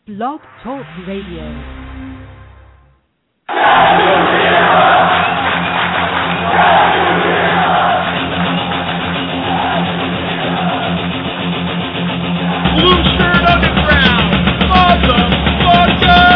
Blog Talk Radio. Blue Shirt Underground, motherfucker!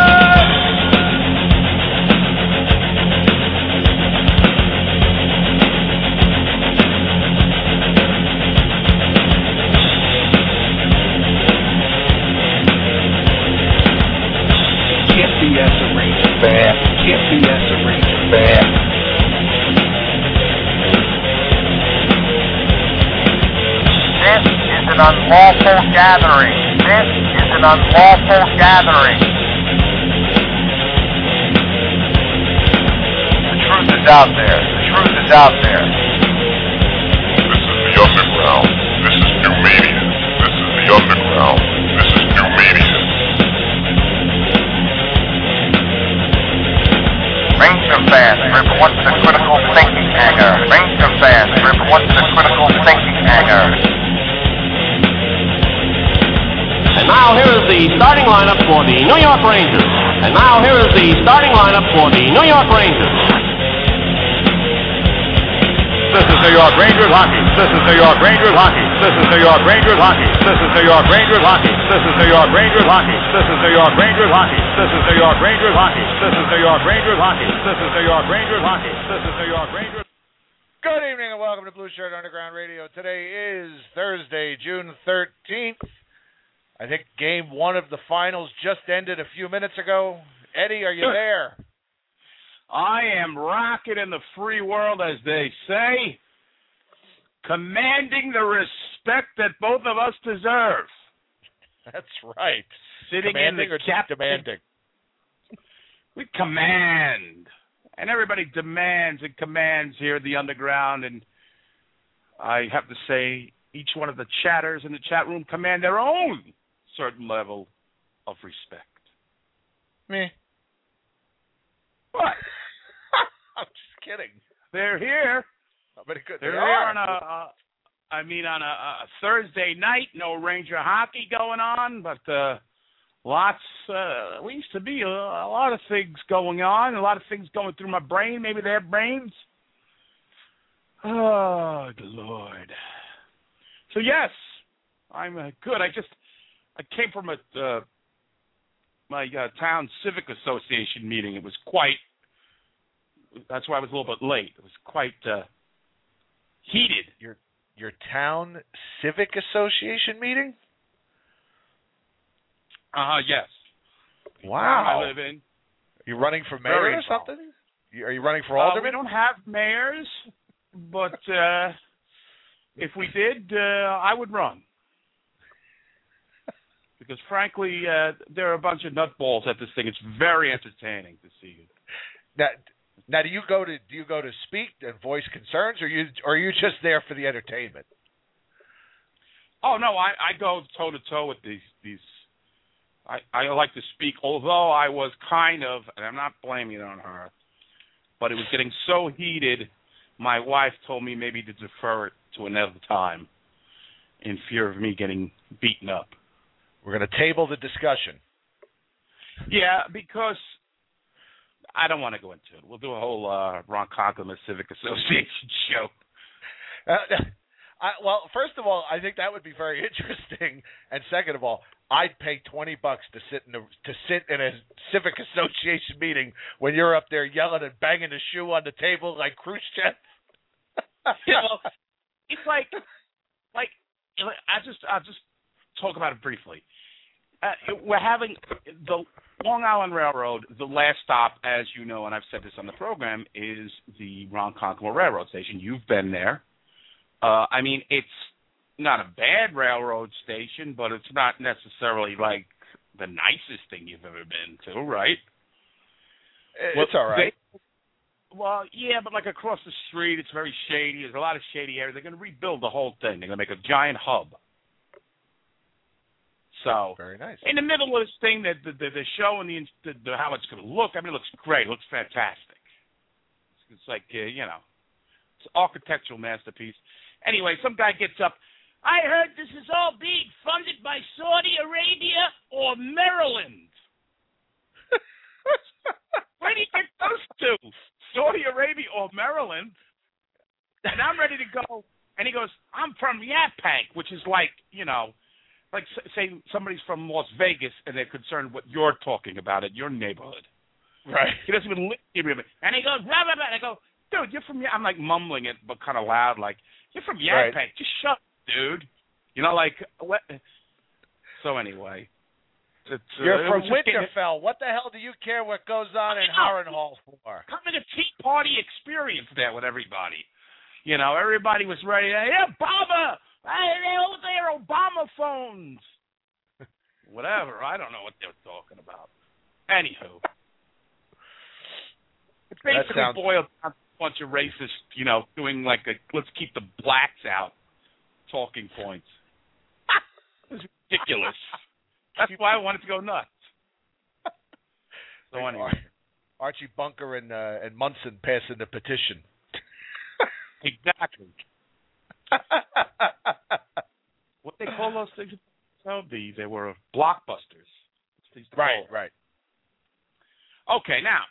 Unlawful gathering. This is an unlawful gathering. The truth is out there. The truth is out there. This is the underground. This is new media. This is the underground. This is new media. Ranger fans, report to the critical thinking hangar. Ranger fans, report to the critical thinking hangar. And now here is the starting lineup for the New York Rangers. And now here is the starting lineup for the New York Rangers. This is New York Rangers hockey. This is New York Rangers hockey. This is New York Rangers hockey. This is New York Rangers hockey. This is New York Rangers hockey. This is New York Rangers hockey. This is New York Rangers hockey. This is New York Rangers hockey. This is New York Rangers hockey. This is New York Rangers. Good evening and welcome to Blue Shirt Underground Radio. Today is Thursday, June 13th. I think game one of the finals just ended a few minutes ago. Eddie, are you there? I am rocking in the free world, as they say, commanding the respect that both of us deserve. That's right. Sitting commanding in the or just demanding? We command. And everybody demands and commands here at the Underground. And I have to say, each one of the chatters in the chat room command their own certain level of respect. Me? What? I'm just kidding. They're here. They're here on a Thursday night. No Ranger hockey going on, but we used to be a lot of things going on, a lot of things going through my brain. Maybe their brains. Oh, good Lord. So yes, I'm good. I came from my town civic association meeting. It was that's why I was a little bit late. It was quite heated. Your town civic association meeting? Yes. Wow. I live in. You running for mayor or something? Are you running for alderman? We don't have mayors, but if we did, I would run. Because frankly, there are a bunch of nutballs at this thing. It's very entertaining to see you. Now, do you go to speak and voice concerns, or are you just there for the entertainment? Oh no, I go toe to toe with these. I like to speak, although I was kind of, and I'm not blaming it on her, but it was getting so heated. My wife told me maybe to defer it to another time, in fear of me getting beaten up. We're going to table the discussion. Yeah, because I don't want to go into it. We'll do a whole Ron Conklin Civic Association show. Well, first of all, I think that would be very interesting, and second of all, I'd pay $20 to sit in a civic association meeting when you're up there yelling and banging a shoe on the table like Khrushchev. It's like I'll just talk about it briefly. We're having the Long Island Railroad, the last stop, as you know, and I've said this on the program, is the Ronkonkoma Railroad Station. You've been there. It's not a bad railroad station, but it's not necessarily like the nicest thing you've ever been to, right? It's all right. Well, yeah, but like across the street, it's very shady. There's a lot of shady areas. They're going to rebuild the whole thing. They're going to make a giant hub. So, very nice. In the middle of this thing, the show and the how it's going to look, it looks great. It looks fantastic. It's like, it's an architectural masterpiece. Anyway, some guy gets up I heard this is all being funded by Saudi Arabia or Maryland. Where do you get those two? Saudi Arabia or Maryland? And I'm ready to go. And he goes, I'm from Yaphank, which is like, like say somebody's from Las Vegas and they're concerned what you're talking about in your neighborhood. Right. He doesn't even listen to me. And he goes, blah, blah, blah. And I go, dude, you're from, I'm like mumbling it, but kind of loud, like, you're from Yaphank. Right. Just shut up, dude. Like, what? So anyway. You're from Winterfell. What the hell do you care what goes on in Harrenhal for? Coming to Tea Party experience there with everybody. Everybody was ready. Hey, Obama! They're Obama phones. Whatever. I don't know what they're talking about. Anywho. It basically boiled down to a bunch of racists, doing like a let's keep the blacks out talking points. It was ridiculous. That's why I wanted to go nuts. So anyway. Archie Bunker and Munson passing the petition. Exactly. What they call those things? They were blockbusters. Right. Okay, now.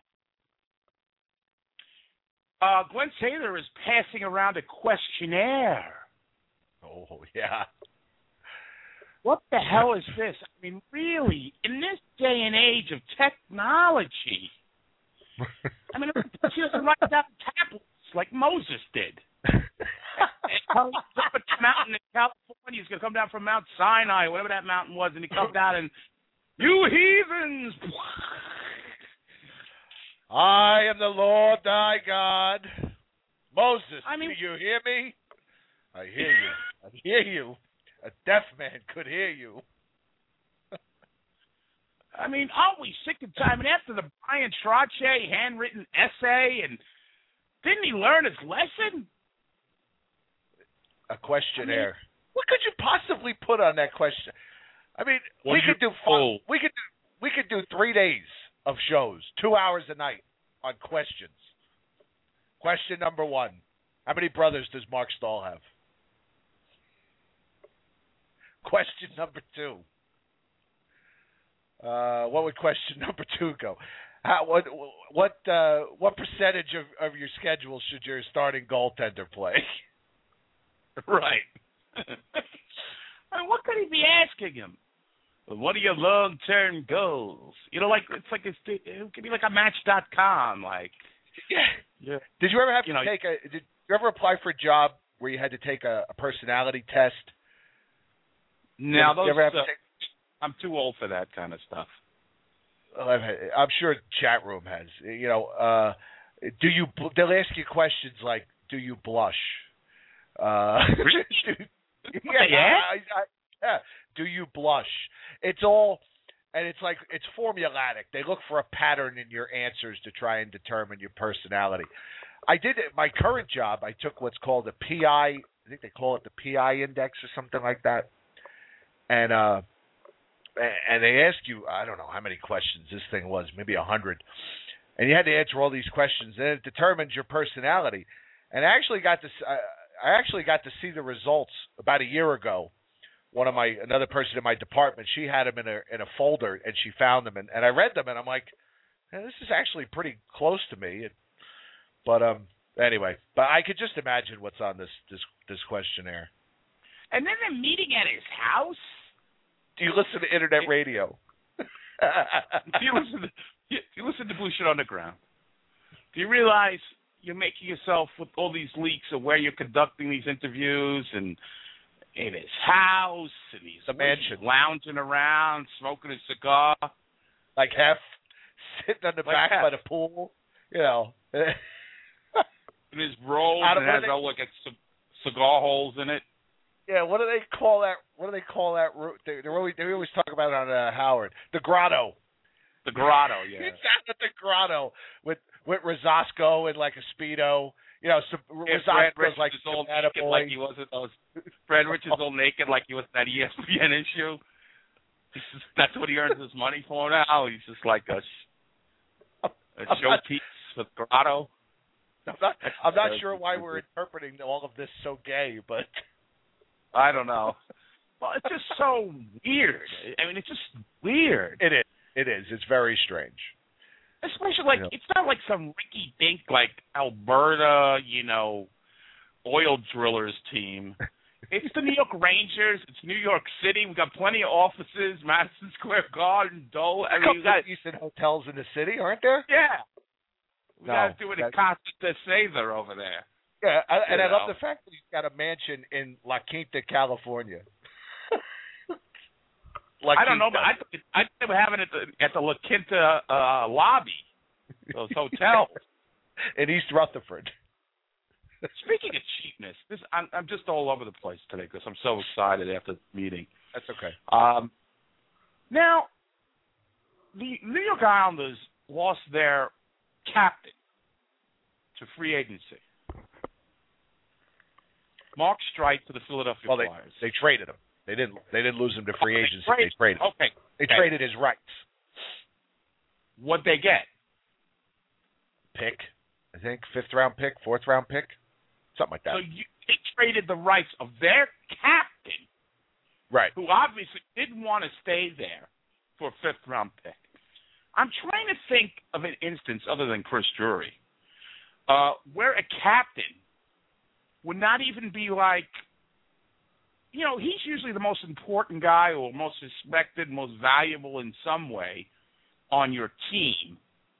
Gwen Taylor is passing around a questionnaire. Oh, yeah. What the hell is this? I mean, really, in this day and age of technology, I mean, she doesn't write down tablets like Moses did. He's up at the mountain in California. He's going to come down from Mount Sinai, whatever that mountain was, and he comes down and, you heathens! I am the Lord thy God. Moses, do you hear me? I hear you. I hear you. A deaf man could hear you. I mean, aren't we sick and tired? I mean, after the Brian Trache handwritten essay, and didn't he learn his lesson? A questionnaire. What could you possibly put on that question? I mean, we could do 3 days of shows, 2 hours a night on questions. Question number 1: how many brothers does Mark Stahl have? Question number 2. What would question number 2 go? What percentage of your schedule should your starting goaltender play? Right. I mean, what could he be asking him? What are your long-term goals? It could be like a Match.com, like. Yeah. Did you ever have to Did you ever apply for a job where you had to take a personality test? No, I'm too old for that kind of stuff. I'm sure chat room has. They'll ask you questions like, do you blush? Do you blush? It's all, and it's like, it's formulatic. They look for a pattern in your answers to try and determine your personality. I did it. My current job, I took what's called a PI. I think they call it the PI index or something like that. And they ask you, I don't know how many questions this thing was, maybe 100. And you had to answer all these questions, and it determines your personality. And I actually got to see the results about a year ago. Another person in my department, she had them in a folder, and she found them, and I read them, and I'm like, hey, this is actually pretty close to me. But anyway, I could just imagine what's on this questionnaire. And then they're meeting at his house. Do you listen to internet radio? Do you listen to Blue Shit Underground? Do you realize you're making yourself with all these leaks of where you're conducting these interviews and in his house and he's the mansion, lounging around, smoking a cigar, like Hef, sitting on the back by the pool, in his robe and has all like cigar holes in it. Yeah, what do they call that? They always talk about it on Howard. The Grotto. The Grotto, yeah. It's out at the Grotto with Rosasco and like a Speedo. Rosasco's like all naked like he wasn't. Fred Rich is all naked like he was that ESPN issue. That's what he earns his money for now. He's just like a showpiece with Grotto. I'm not sure why we're interpreting all of this so gay, but I don't know. Well, it's just so weird. I mean, it's just weird. It is. It is. It's very strange. Especially, like, it's not like some rinky-dink, like, Alberta, oil drillers team. It's the New York Rangers. It's New York City. We've got plenty of offices, Madison Square Garden, Dole. I mean, you got decent hotels in the city, aren't there? Yeah. We got to do it in Casa de Cesar over there. Yeah, and I love the fact that he's got a mansion in La Quinta, California. I don't know, but I think they were having it at the La Quinta lobby, those hotels. In East Rutherford. Speaking of cheapness, I'm just all over the place today because I'm so excited after the meeting. That's okay. Now, the New York Islanders lost their captain to free agency. Mark Streit to the Philadelphia Flyers. They traded him. They didn't lose him to free agency. They traded. Okay. They traded his rights. What'd they get? Pick, I think, 5th round pick, 4th round pick, something like that. So they traded the rights of their captain, right? Who obviously didn't want to stay there for a 5th round pick. I'm trying to think of an instance other than Chris Drury, where a captain would not even be like, he's usually the most important guy or most respected, most valuable in some way on your team.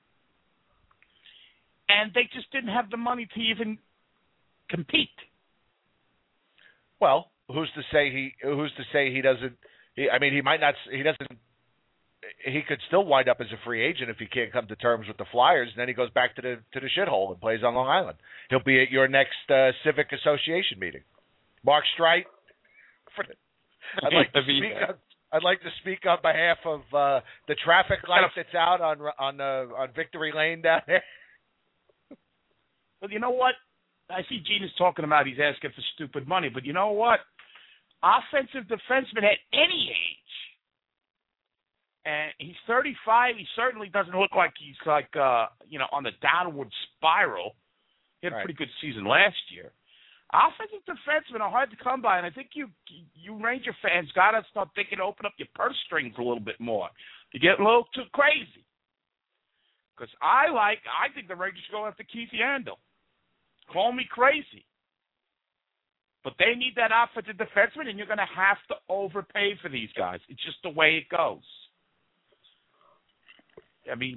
And they just didn't have the money to even compete. Well, who's to say he doesn't? He might not. He doesn't. He could still wind up as a free agent if he can't come to terms with the Flyers, and then he goes back to the shithole and plays on Long Island. He'll be at your next Civic Association meeting. Mark Streit. I'd like to speak on behalf of the traffic light that's out on Victory Lane down there. But you know what? I see Gene is talking about he's asking for stupid money, but you know what? Offensive defenseman at any age, and he's 35. He certainly doesn't look like he's on the downward spiral. He had a pretty good season last year. Offensive defensemen are hard to come by, and I think you Ranger fans got to start thinking, open up your purse strings a little bit more. You're getting a little too crazy. Because I think the Rangers should go after Keith Yandel. Call me crazy. But they need that offensive defenseman, and you're going to have to overpay for these guys. It's just the way it goes. I mean,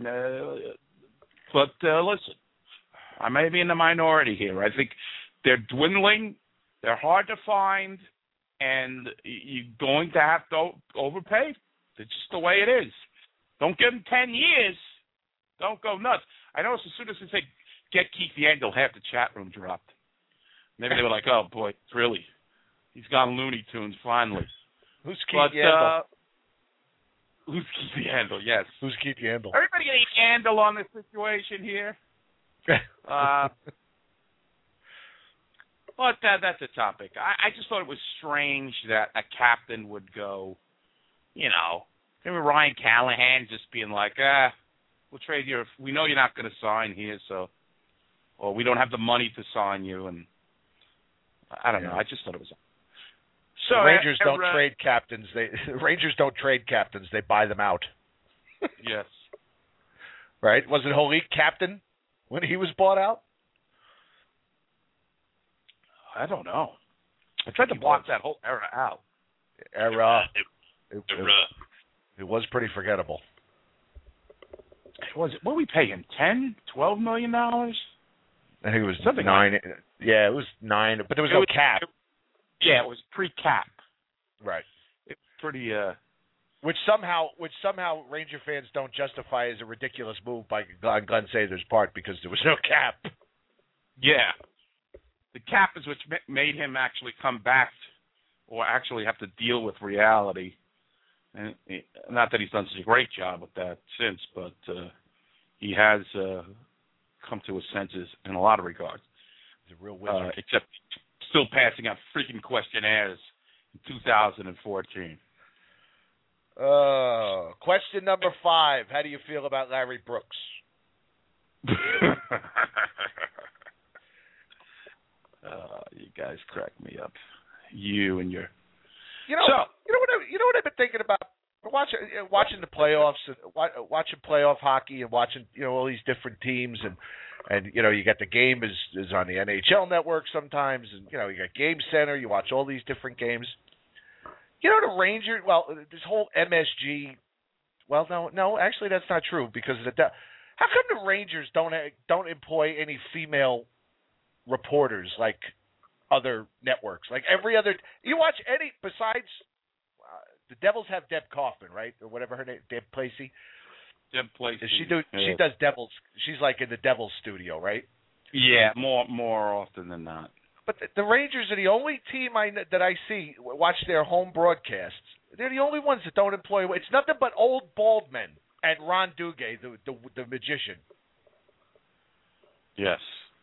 listen, I may be in the minority here. I think they're dwindling. They're hard to find, and you're going to have to overpay. It's just the way it is. Don't give them 10 years. Don't go nuts. I know as soon as they say, get Keith Yandel, half the chat room dropped. Maybe they were like, oh, boy, really? He's gone Looney Tunes finally. Who's Keith Yandel? Who's Keith Yandel, yes. Who's Keith Yandel? Everybody getting Yandel on this situation here. But that's a topic. I just thought it was strange that a captain would go, maybe Ryan Callahan just being like, we'll trade you. We know you're not going to sign here, or we don't have the money to sign you, and I don't know. I just thought it was. So Rangers don't trade captains. Rangers don't trade captains. They buy them out. Yes. Right? Was it Holik captain when he was bought out? I don't know. I tried to block that whole era out. It was pretty forgettable. What did we pay him? $10-12 million? I think it was something 9. Yeah, it was 9, but there was no cap. Yeah, it was pre-cap. Right. It's pretty. Which somehow Ranger fans don't justify as a ridiculous move by Glenn Sather's part because there was no cap. Yeah. The cap is which made him actually come back or actually have to deal with reality. And not that he's done such a great job with that since, but he has come to his senses in a lot of regards. He's a real wizard. Except still passing out freaking questionnaires in 2014. Question number 5. How do you feel about Larry Brooks? You guys crack me up. You and your. You know what I've been thinking about watching the playoffs, and watching playoff hockey, and watching all these different teams, and you got the game is on the NHL network sometimes, and you got Game Center. You watch all these different games. The Rangers. Well, this whole MSG. Well, no, actually that's not true because how come the Rangers don't employ any female reporters like other networks? Like every other, you watch any besides the Devils have Deb Kaufman, right, or whatever her name, Deb Placey. Deb Placey. She does Devils. She's like in the Devils studio, right? Yeah, more often than not. But the Rangers are the only team that I see watch their home broadcasts. They're the only ones that don't employ. It's nothing but old bald men and Ron Duguay, the magician. Yes.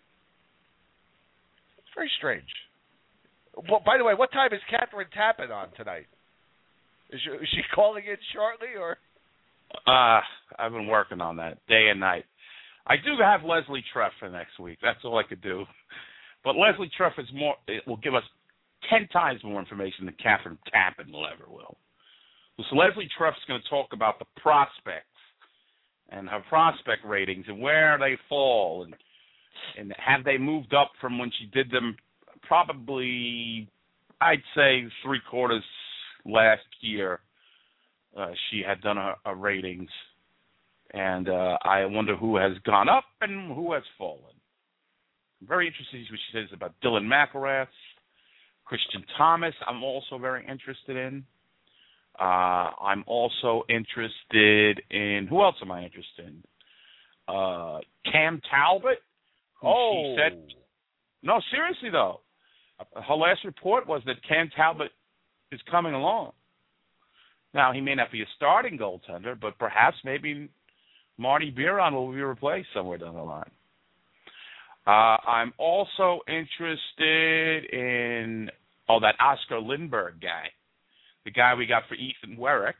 It's very strange. Well, by the way, what time is Catherine Tappan on tonight? Is she calling in shortly, or? I've been working on that day and night. I do have Leslie Treff for next week. That's all I could do. But Leslie Treff it will give us 10 times more information than Catherine Tappan will. So Leslie Treff's going to talk about the prospects and her prospect ratings and where they fall and have they moved up from when she did them probably, I'd say, 3/4 last year. She had done her ratings. And I wonder who has gone up and who has fallen. I'm very interested in what she says about Dylan McIlrath, Christian Thomas. I'm also very interested in. I'm also interested in, who else am I interested in? Cam Talbot. She said, no, seriously though. Her last report was that Cam Talbot is coming along. Now, he may not be a starting goaltender, but perhaps maybe Marty Biron will be replaced somewhere down the line. I'm also interested in, that Oscar Lindbergh guy, the guy we got for Ethan Werrick.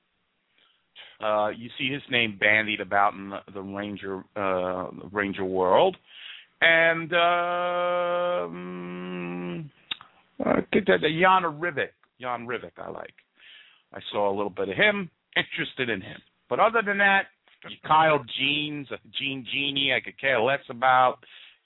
You see his name bandied about in the Ranger world. And Jan Rivik, I like. I saw a little bit of him, interested in him. But other than that, Kyle Gene Genie, I could care less about.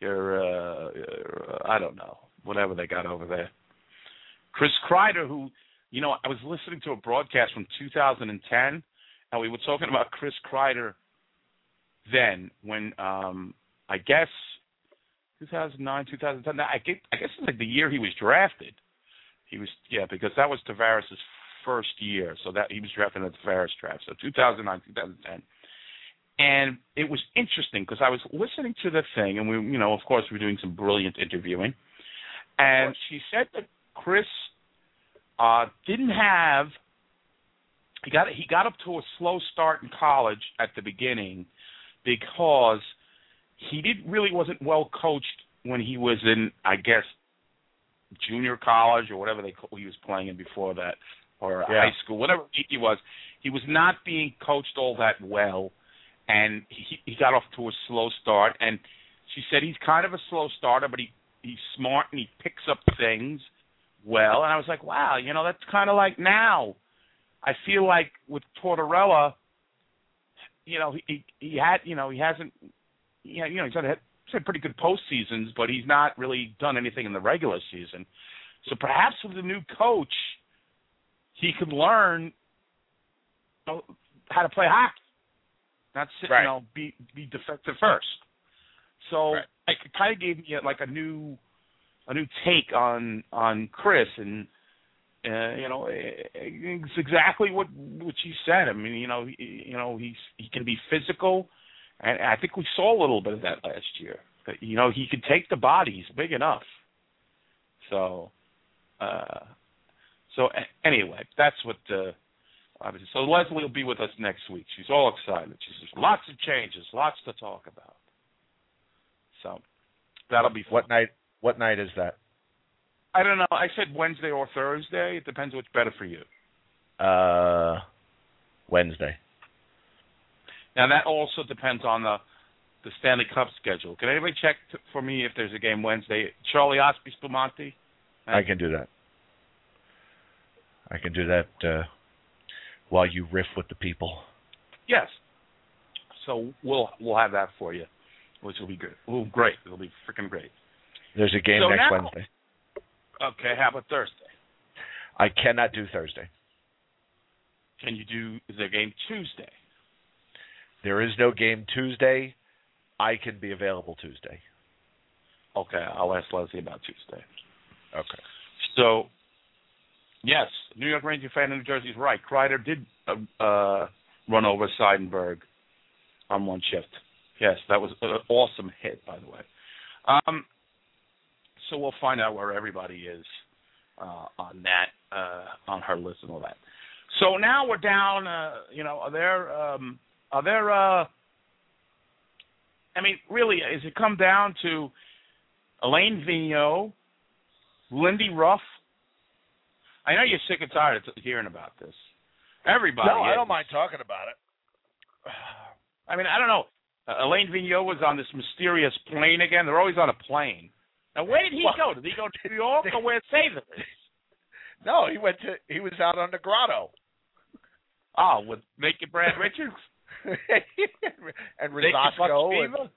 I don't know, whatever they got over there. Chris Kreider, who, I was listening to a broadcast from 2010, and we were talking about Chris Kreider then when, I guess, 2009, 2010, I guess it's like the year he was drafted. Because that was Tavares' first year, so that he was drafted in the Tavares draft, so 2009, 2010. And it was interesting because I was listening to the thing, and we, of course, we were doing some brilliant interviewing. And she said that Chris didn't have. He got up to a slow start in college at the beginning because he wasn't well coached when he was in, I guess, junior college or whatever he was playing in before that, or high school, whatever he was. He was not being coached all that well. And he got off to a slow start. And she said he's kind of a slow starter, but he's smart and he picks up things well. And I was like, wow, that's kind of like now. I feel like with Tortorella, he's had pretty good postseasons, but he's not really done anything in the regular season. So perhaps with the new coach, he could learn how to play hockey. Not sit, be defective first. So it kind of gave me a new take on Chris, and it's exactly what she said. I mean, he can be physical, and I think we saw a little bit of that last year. But, he could take the body; he's big enough. So anyway, that's what. So Leslie will be with us next week. She's all excited. She says, lots of changes, lots to talk about. So that'll be fun. What night is that? I don't know. I said Wednesday or Thursday. It depends what's better for you. Wednesday. Now, that also depends on the Stanley Cup schedule. Can anybody check for me if there's a game Wednesday? Charlie Osby Spumante? I can do that. I can do that while you riff with the people. Yes. So we'll have that for you, which will be good. Oh, great! It'll be freaking great. There's a game next Wednesday. Okay, how about Thursday? I cannot do Thursday. Can you do? Is there a game Tuesday? There is no game Tuesday. I can be available Tuesday. Okay, I'll ask Leslie about Tuesday. Okay. So, yes, New York Ranger fan in New Jersey is right. Kreider did run over Seidenberg on one shift. Yes, that was an awesome hit, by the way. So we'll find out where everybody is on that, on her list and all that. So now we're down. Are there? I mean, really, does it come down to Elaine Vigneault, Lindy Ruff? I know you're sick and tired of hearing about this. Everybody. No, I is. don't mind talking about it. I mean, I don't know. Elaine Vigneault was on this mysterious plane again. They're always on a plane. Now, where did he go? Did he go to New York or where Sather is? No, he was out on the grotto. Oh, with Naked Brad Richards? And Rosasco.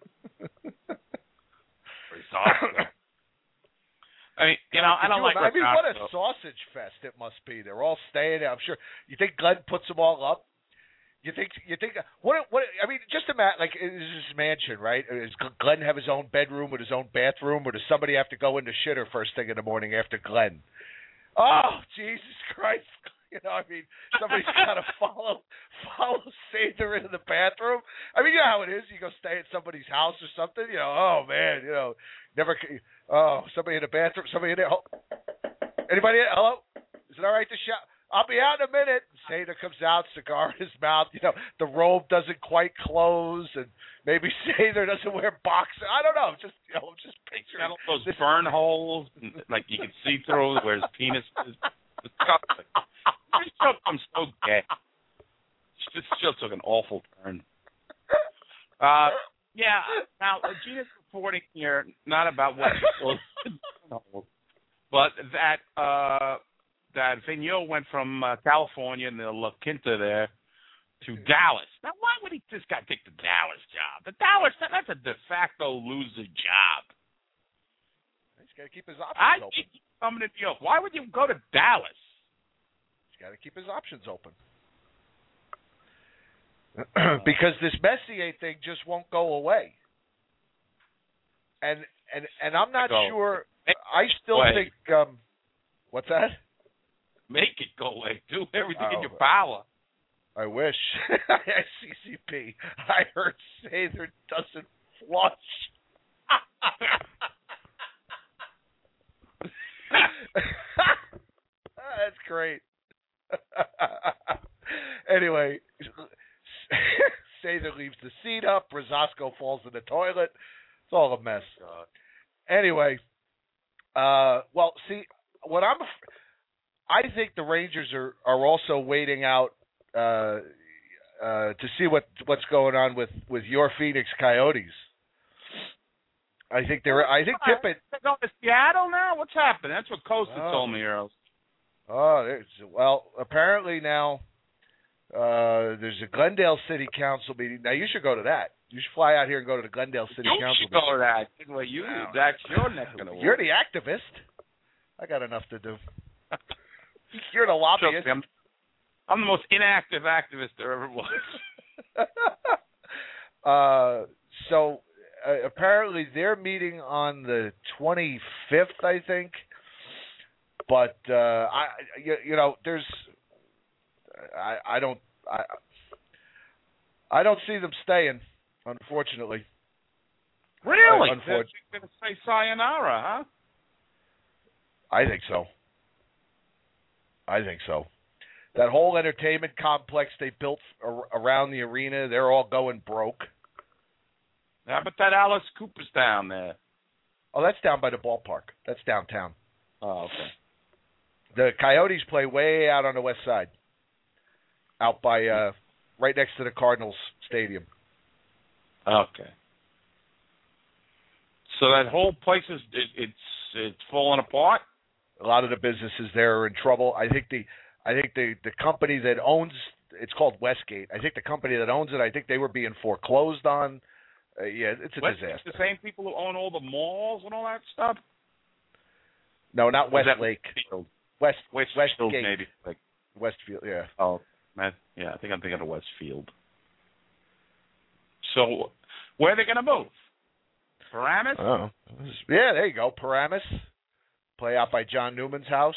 Rosasco. I mean, I don't like. I mean, what a sausage fest it must be. They're all staying there. I'm sure. You think Glenn puts them all up? You think? What? I mean, just imagine. Like, this is his mansion, right? Does Glenn have his own bedroom with his own bathroom, or does somebody have to go in the shitter first thing in the morning after Glenn? Oh, Jesus Christ! I mean, somebody's got to follow Sather into the bathroom. I mean, you know how it is. You go stay at somebody's house or something. Oh man, never. Oh, somebody in the bathroom. Somebody in there. Oh. Anybody? Hello? Is it all right to shout? I'll be out in a minute. Sather comes out, cigar in his mouth. The robe doesn't quite close, and maybe Sather doesn't wear boxers. I don't know. Just picturing those burn holes, like you can see through where his penis is. Disgusting. This show comes so gay. This show took an awful turn. Yeah. Now, Gina's reporting here not about what she told, but that Vigneault went from California in the La Quinta there to Dallas. Now, why would this guy take the Dallas job? That's a de facto loser job. He's got to keep his options open. I think he's coming to New York. Why would you go to Dallas? He's got to keep his options open. Because this Messier thing just won't go away. And I'm not sure. I still think. What's that? Make it go away. Do everything in your power. I wish. CCP. I heard Sather doesn't flush. That's great. Anyway, Sather leaves the seat up. Rosasco falls in the toilet. It's all a mess. Anyway, well, see, I think the Rangers are also waiting out to see what's going on with your Phoenix Coyotes. I think Tippett. They're going to Seattle now. What's happening? That's what Costa told me, Earl. Well, apparently now there's a Glendale City Council meeting. Now you should go to that. You should fly out here and go to the Glendale City Council meeting. You should go to that. Well, that's your neck of the woods. You're the activist. I got enough to do. You're the lobbyist. I'm the most inactive activist there ever was. So apparently they're meeting on the 25th, I think. But there's I don't see them staying, unfortunately. Really? They're going to say sayonara, huh? I think so. That whole entertainment complex they built around the arena, they're all going broke. How about that Alice Cooperstown there? Oh, that's down by the ballpark. That's downtown. Oh, okay. The Coyotes play way out on the west side, out by right next to the Cardinals stadium. Okay. So that whole place it's falling apart. A lot of the businesses there are in trouble. I think I think the company that owns it's called Westgate. I think the company that owns it, I think they were being foreclosed on. Yeah, it's a disaster. The same people who own all the malls and all that stuff? No, not Westlake. Westfield, Gate. maybe. Like Westfield, yeah. Oh, man, yeah, I think I'm thinking of Westfield. So, where are they going to move? Paramus? Oh, yeah, there you go. Paramus. Play out by John Newman's house.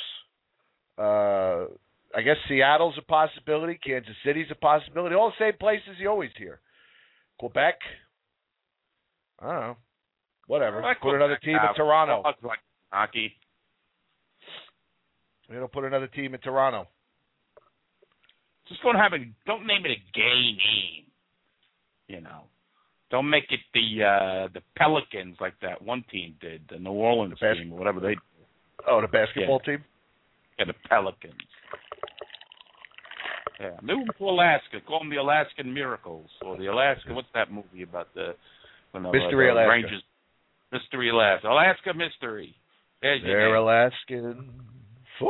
I guess Seattle's a possibility. Kansas City's a possibility. All the same places you always hear. Quebec. I don't know. Whatever. Put another team in Toronto. Like hockey. Put another team in Toronto. Just don't name it a gay name. Don't make it the Pelicans like that one team did, the New Orleans team or whatever they did. Oh, the basketball team? Yeah, the Pelicans. Yeah, move them to Alaska. Call them the Alaskan Miracles or the Alaska. What's that movie about Mystery Alaska? Rangers. Mystery Alaska. Alaska Mystery. They're Alaskan. 4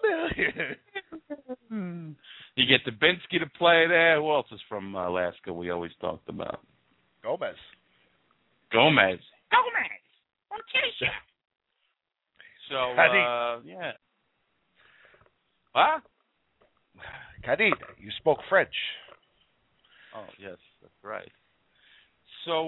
million. You get Dubinsky to play there. Who else is from Alaska? We always talked about Gomez. Ortiz. So yeah. What? Cadid, you spoke French. Oh, yes, that's right. So,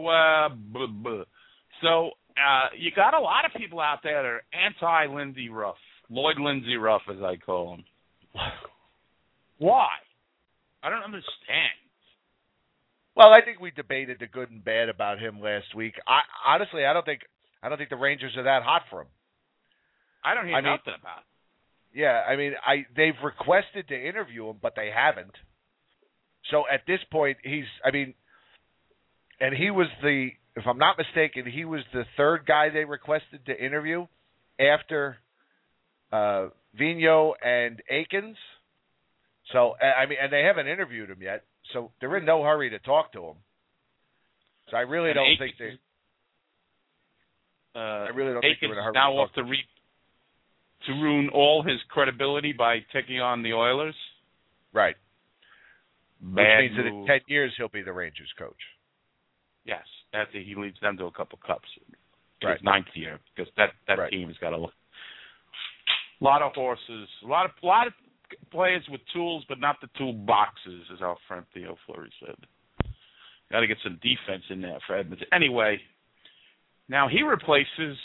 you got a lot of people out there that are anti-Lindsey Ruff. Lloyd Lindsey Ruff, as I call him. Why? I don't understand. Well, I think we debated the good and bad about him last week. Honestly, I don't think the Rangers are that hot for him. I don't hear nothing about it. Yeah, they've requested to interview him, but they haven't. So at this point, he was if I'm not mistaken, he was the third guy they requested to interview after Vigneault and Aikens. So, and they haven't interviewed him yet, so they're in no hurry to talk to him. So I really don't think they're in a hurry now to off talk to ruin all his credibility by taking on the Oilers? Right. Bad Which means move. that in 10 years he'll be the Rangers coach. Yes, after he leads them to a couple cups. Right. His ninth year, because that right. team has got a lot of horses, a lot of players with tools, but not the tool boxes, as our friend Theo Fleury said. Got to get some defense in there for Edmonton. Anyway, now he replaces.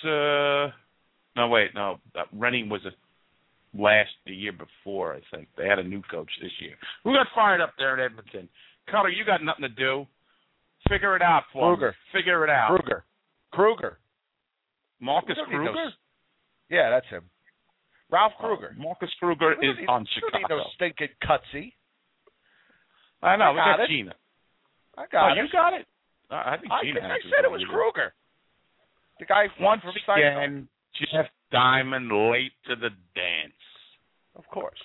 Rennie was the year before, I think. They had a new coach this year. Who got fired up there in Edmonton? Cutter, you got nothing to do. Figure it out for Kruger. me. Figure it out. Kruger. Marcus Kruger? Yeah, that's him. Ralph Kruger. Marcus Kruger is on Chicago. No stinking cutsy. I know. We got it. Gina. I got it. You got it? I think Gina I said it was Kruger. The guy once from again, Jeff Diamond late to the dance. Of course.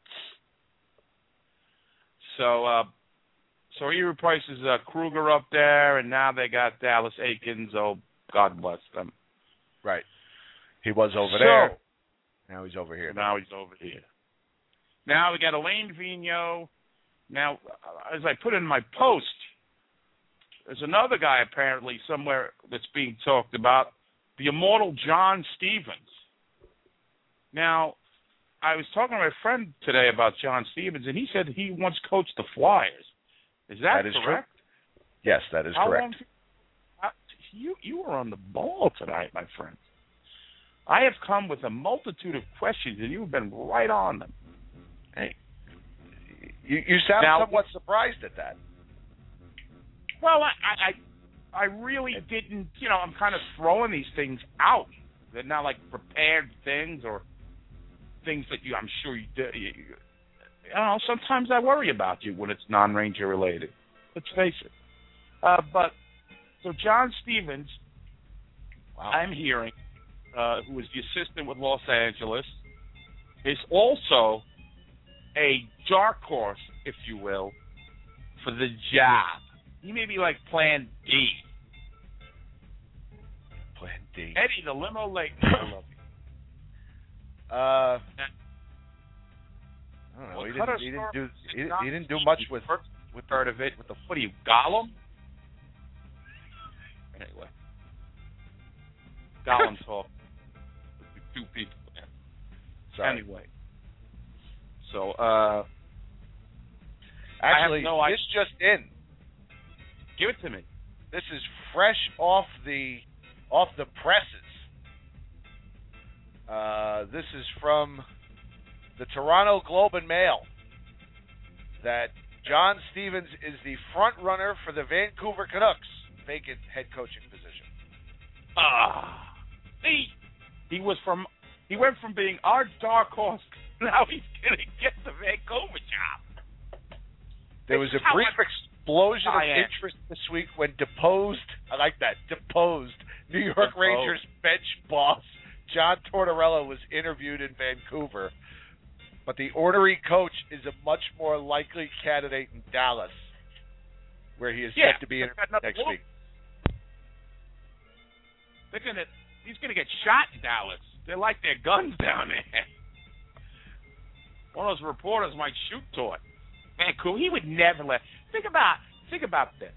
So he replaces Kruger up there, and now they got Dallas Aikens. Oh, God bless them. Right. He was over there. Now he's over here. Now we got Alain Vigneault. Now, as I put in my post, there's another guy apparently somewhere that's being talked about, the immortal John Stevens. Now, I was talking to my friend today about John Stevens, and he said he once coached the Flyers. Is that correct? True. Yes, that is correct. You were on the ball tonight, my friend. I have come with a multitude of questions, and you've been right on them. Hey, you sound somewhat surprised at that. Well, I really didn't. I'm kind of throwing these things out. They're not like prepared things or things that I'm sure you do. Sometimes I worry about you when it's non-Ranger related. Let's face it. So John Stevens, I'm hearing, who is the assistant with Los Angeles, is also a dark horse, if you will, for the job. He may be like Plan D. Plan D. Eddie, the limo late. I love you. don't know. Well, He Cutter didn't do much with part of it. What are you, Gollum? Anyway, Gollum talk with the two people. Sorry. Anyway, so actually, I have no idea. this just in. Give it to me. This is fresh off the presses. This is from the Toronto Globe and Mail that John Stevens is the front runner for the Vancouver Canucks vacant head coaching position. He went from being our dark horse. Now he's gonna get the Vancouver job. There was a brief explosion of interest this week when deposed New York Rangers bench boss John Tortorella was interviewed in Vancouver. But the ornery coach is a much more likely candidate in Dallas, where he is set to be interviewed next week. He's going to get shot in Dallas. They like their guns down there. One of those reporters might shoot to it. Vancouver, he would never let. Think about this.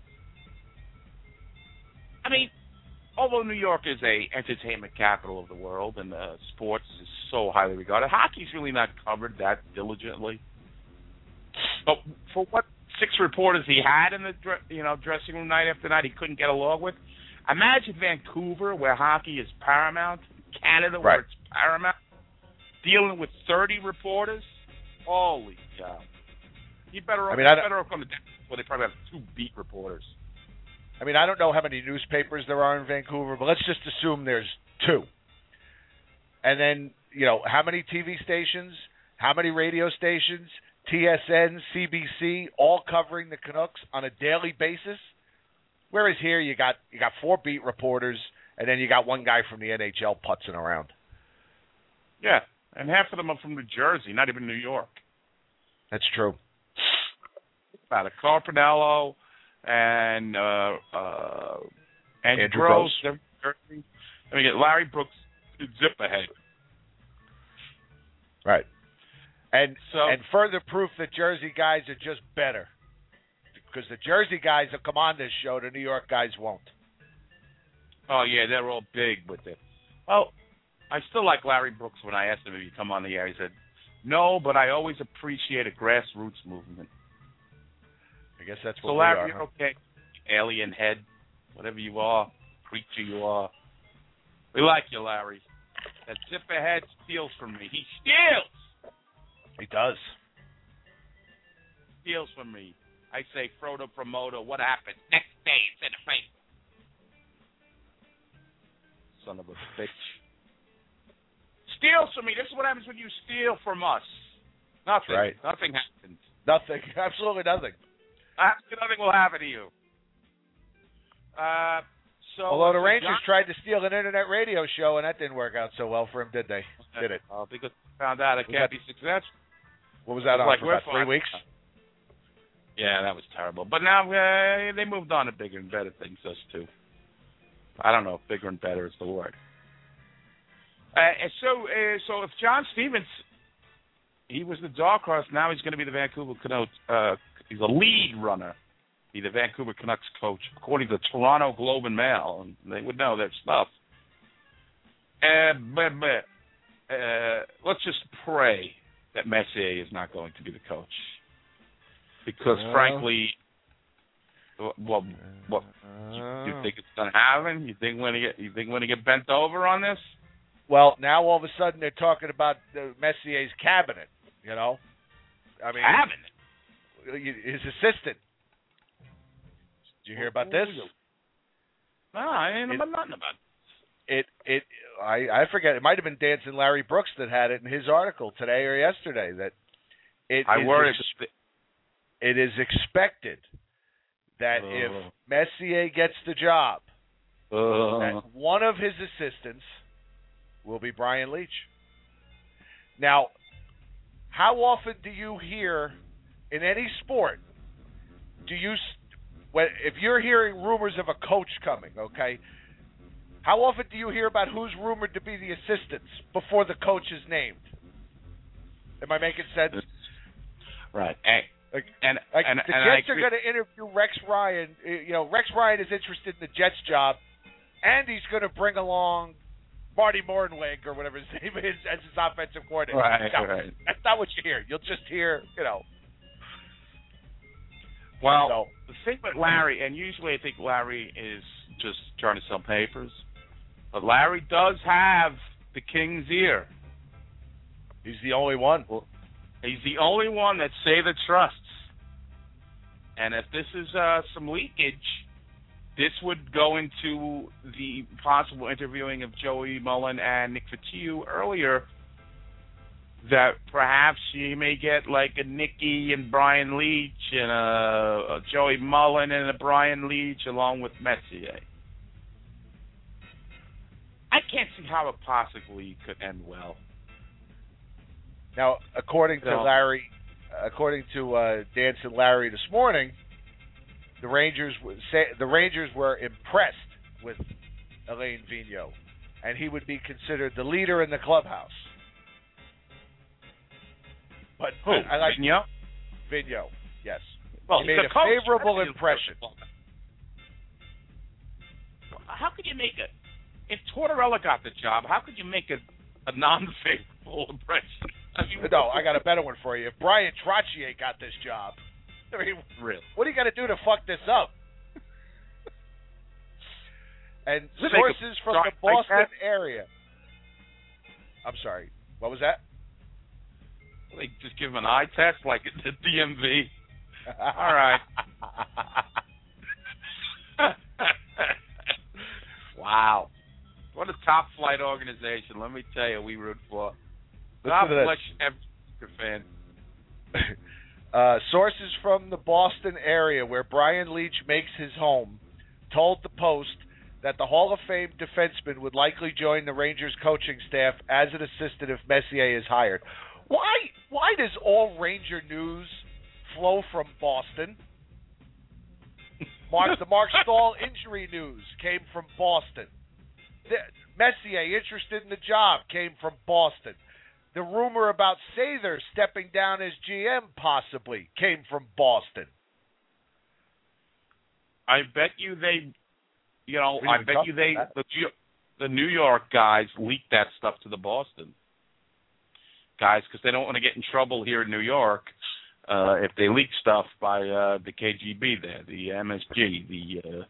I mean, although New York is a entertainment capital of the world and sports is so highly regarded, hockey's really not covered that diligently. But for what 6 reporters he had in the dressing room night after night, he couldn't get along with. Imagine Vancouver, where hockey is paramount, Canada, where it's paramount, dealing with 30 reporters. Holy cow! He better off come to Dallas, where they probably have 2 beat reporters. I mean, I don't know how many newspapers there are in Vancouver, but let's just assume there's 2. And then, how many TV stations, how many radio stations, TSN, CBC, all covering the Canucks on a daily basis. Whereas here you got 4 beat reporters, and then you got one guy from the NHL putzing around. Yeah, and half of them are from New Jersey, not even New York. That's true. About Carpinello and Andrew Gross. Gross. Let me get Larry Brooks, zip ahead. Right. And further proof that Jersey guys are just better. Because the Jersey guys will come on this show, the New York guys won't. Oh, yeah, they're all big with it. Oh, I still like Larry Brooks. When I asked him if he'd come on the air, he said, no, but I always appreciate a grassroots movement. I guess that's what so we Larry, are. You're okay. Alien head, whatever you are, creature you are. We like you, Larry. That zipper head steals from me. He steals! He does. Steals from me. I say, Frodo Promoter, what happened? Next day, it's in the face. Son of a bitch. Steals from me. This is what happens when you steal from us. Nothing. Right. Nothing happens. Nothing. Absolutely nothing. Nothing will happen to you. Although the Rangers tried to steal an internet radio show, and that didn't work out so well for him, did they? Did it? Because they found out it can't be successful. What was that on, for about 3 weeks? Yeah, that was terrible. But now they moved on to bigger and better things, us too. I don't know if bigger and better is the word. So if John Stevens, he was the dark horse, now he's going to be the Vancouver Canucks. He's a lead runner. Be the Vancouver Canucks coach, according to the Toronto Globe and Mail, and they would know their stuff. Let's just pray that Messier is not going to be the coach, because frankly, what you think it's going to happen? You think when he get bent over on this? Well, now all of a sudden they're talking about Messier's cabinet. I mean, cabinet. His assistant. Did you hear about this? No, I ain't know nothing about it. I forget. It might have been Dancing Larry Brooks that had it in his article today or yesterday. That it is expected that if Messier gets the job, that one of his assistants will be Brian Leetch. Now, how often do you hear in any sport? If you're hearing rumors of a coach coming, okay, how often do you hear about who's rumored to be the assistants before the coach is named? Am I making sense? Right. The And Jets are going to interview Rex Ryan. Rex Ryan is interested in the Jets job, and he's going to bring along Marty Mornweg or whatever his name is as his offensive coordinator. Right, no, right. That's not what you hear. You'll just hear, Well, the thing with Larry, and usually I think Larry is just trying to sell papers, but Larry does have the king's ear. He's the only one. He's the only one that Sather trusts. And if this is some leakage, this would go into the possible interviewing of Joey Mullen and Nick Fittiu earlier, that perhaps you may get like a Nicky and Brian Leach and a Joey Mullen and a Brian Leach along with Messier. I can't see how it possibly could end well. Now, according to Dancing Larry this morning, the Rangers were impressed with Alain Vigneault, and he would be considered the leader in the clubhouse. But who? I like Vigneault? Vigneault, yes. Well, he made a favorable impression. How could you make it? If Tortorella got the job, how could you make a non-favorable impression? No, I got a better one for you. If Brian Trottier got this job, really, what do you got to do to fuck this up? And sources from the Boston area. I'm sorry. What was that? Like just give him an eye test like at the DMV. All right. Wow. What a top flight organization. Let me tell you, we root for. God bless every fan. Sources from the Boston area where Brian Leach makes his home told the Post that the Hall of Fame defenseman would likely join the Rangers coaching staff as an assistant if Messier is hired. Why does all Ranger news flow from Boston? The Mark Stahl injury news came from Boston. Messier interested in the job came from Boston. The rumor about Sather stepping down as GM possibly came from Boston. I bet you the New York guys leaked that stuff to the Boston guys because they don't want to get in trouble here in New York if they leak stuff by the KGB there, the MSG,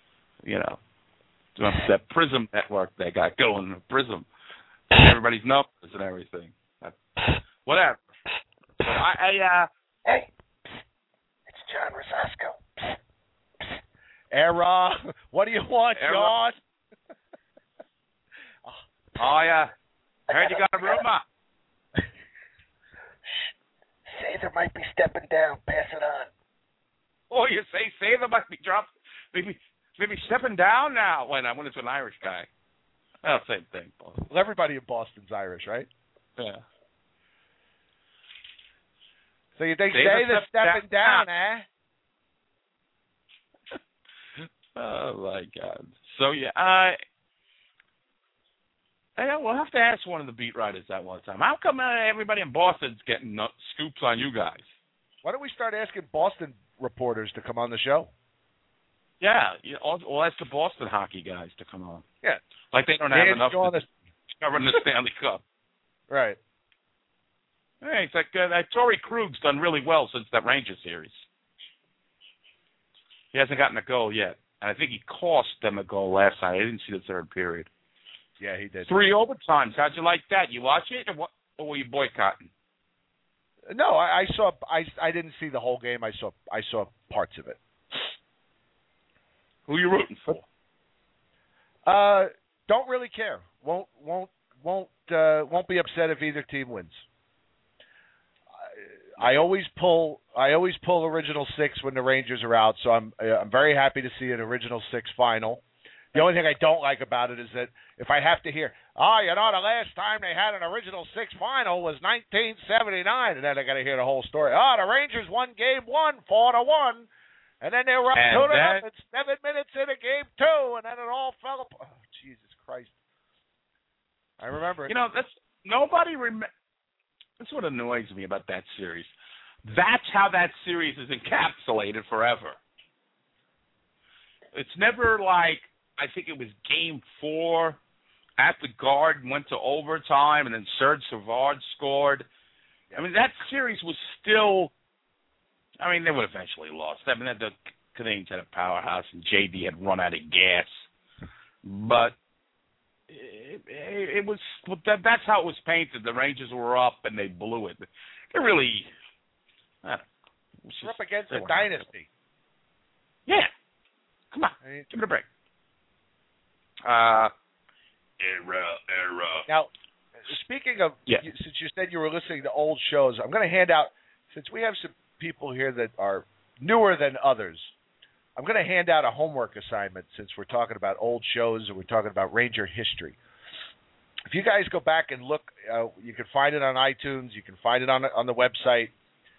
that Prism network they got going, Prism, everybody's numbers and everything. Whatever. But hey, it's John Rosasco. Era, what do you want, John? Oh yeah, I heard you got a rumor. Sather might be stepping down. Pass it on. Oh, you say Sather might be dropping, maybe stepping down now. When it's an Irish guy. Well, same thing. Well, everybody in Boston's Irish, right? Yeah. So you think Sather's stepping down, eh? Oh my God. So yeah, we'll have to ask one of the beat writers that one time. How come everybody in Boston's getting scoops on you guys? Why don't we start asking Boston reporters to come on the show? Yeah, we'll ask the Boston hockey guys to come on. Yeah, like they don't have enough to cover the Stanley Cup. Right. Hey, it's like Torrey Krug's done really well since that Rangers series. He hasn't gotten a goal yet. And I think he cost them a goal last night. I didn't see the third period. Yeah, he did. 3 overtimes. How'd you like that? You watch it, or were you boycotting? No, I saw. I didn't see the whole game. I saw parts of it. Who are you rooting for? Don't really care. Won't be upset if either team wins. I always pull original six when the Rangers are out, so I'm very happy to see an original six final. The only thing I don't like about it is that if I have to hear, the last time they had an original six final was 1979, and then I got to hear the whole story. The Rangers won game 1, 4-1, and then they were up 2-0 at 7 minutes into game 2, and then it all fell apart. Oh, Jesus Christ! I remember it. That's nobody remembers. That's what annoys me about that series. That's how that series is encapsulated forever. It's never like, I think it was Game 4 at the Garden, went to overtime, and then Serge Savard scored. I mean, that series was still, I mean, they would have eventually lost. I mean, the Canadians had a powerhouse, and JD had run out of gas. But it was, that's how it was painted. The Rangers were up, and they blew it. They really, I don't know. We're up against a dynasty. Yeah. Come on, give it a break. Era. Now, speaking of, since you said you were listening to old shows, I'm going to hand out, since we have some people here that are newer than others, I'm going to hand out a homework assignment since we're talking about old shows and we're talking about Ranger history. If you guys go back and look, you can find it on iTunes, you can find it on the website.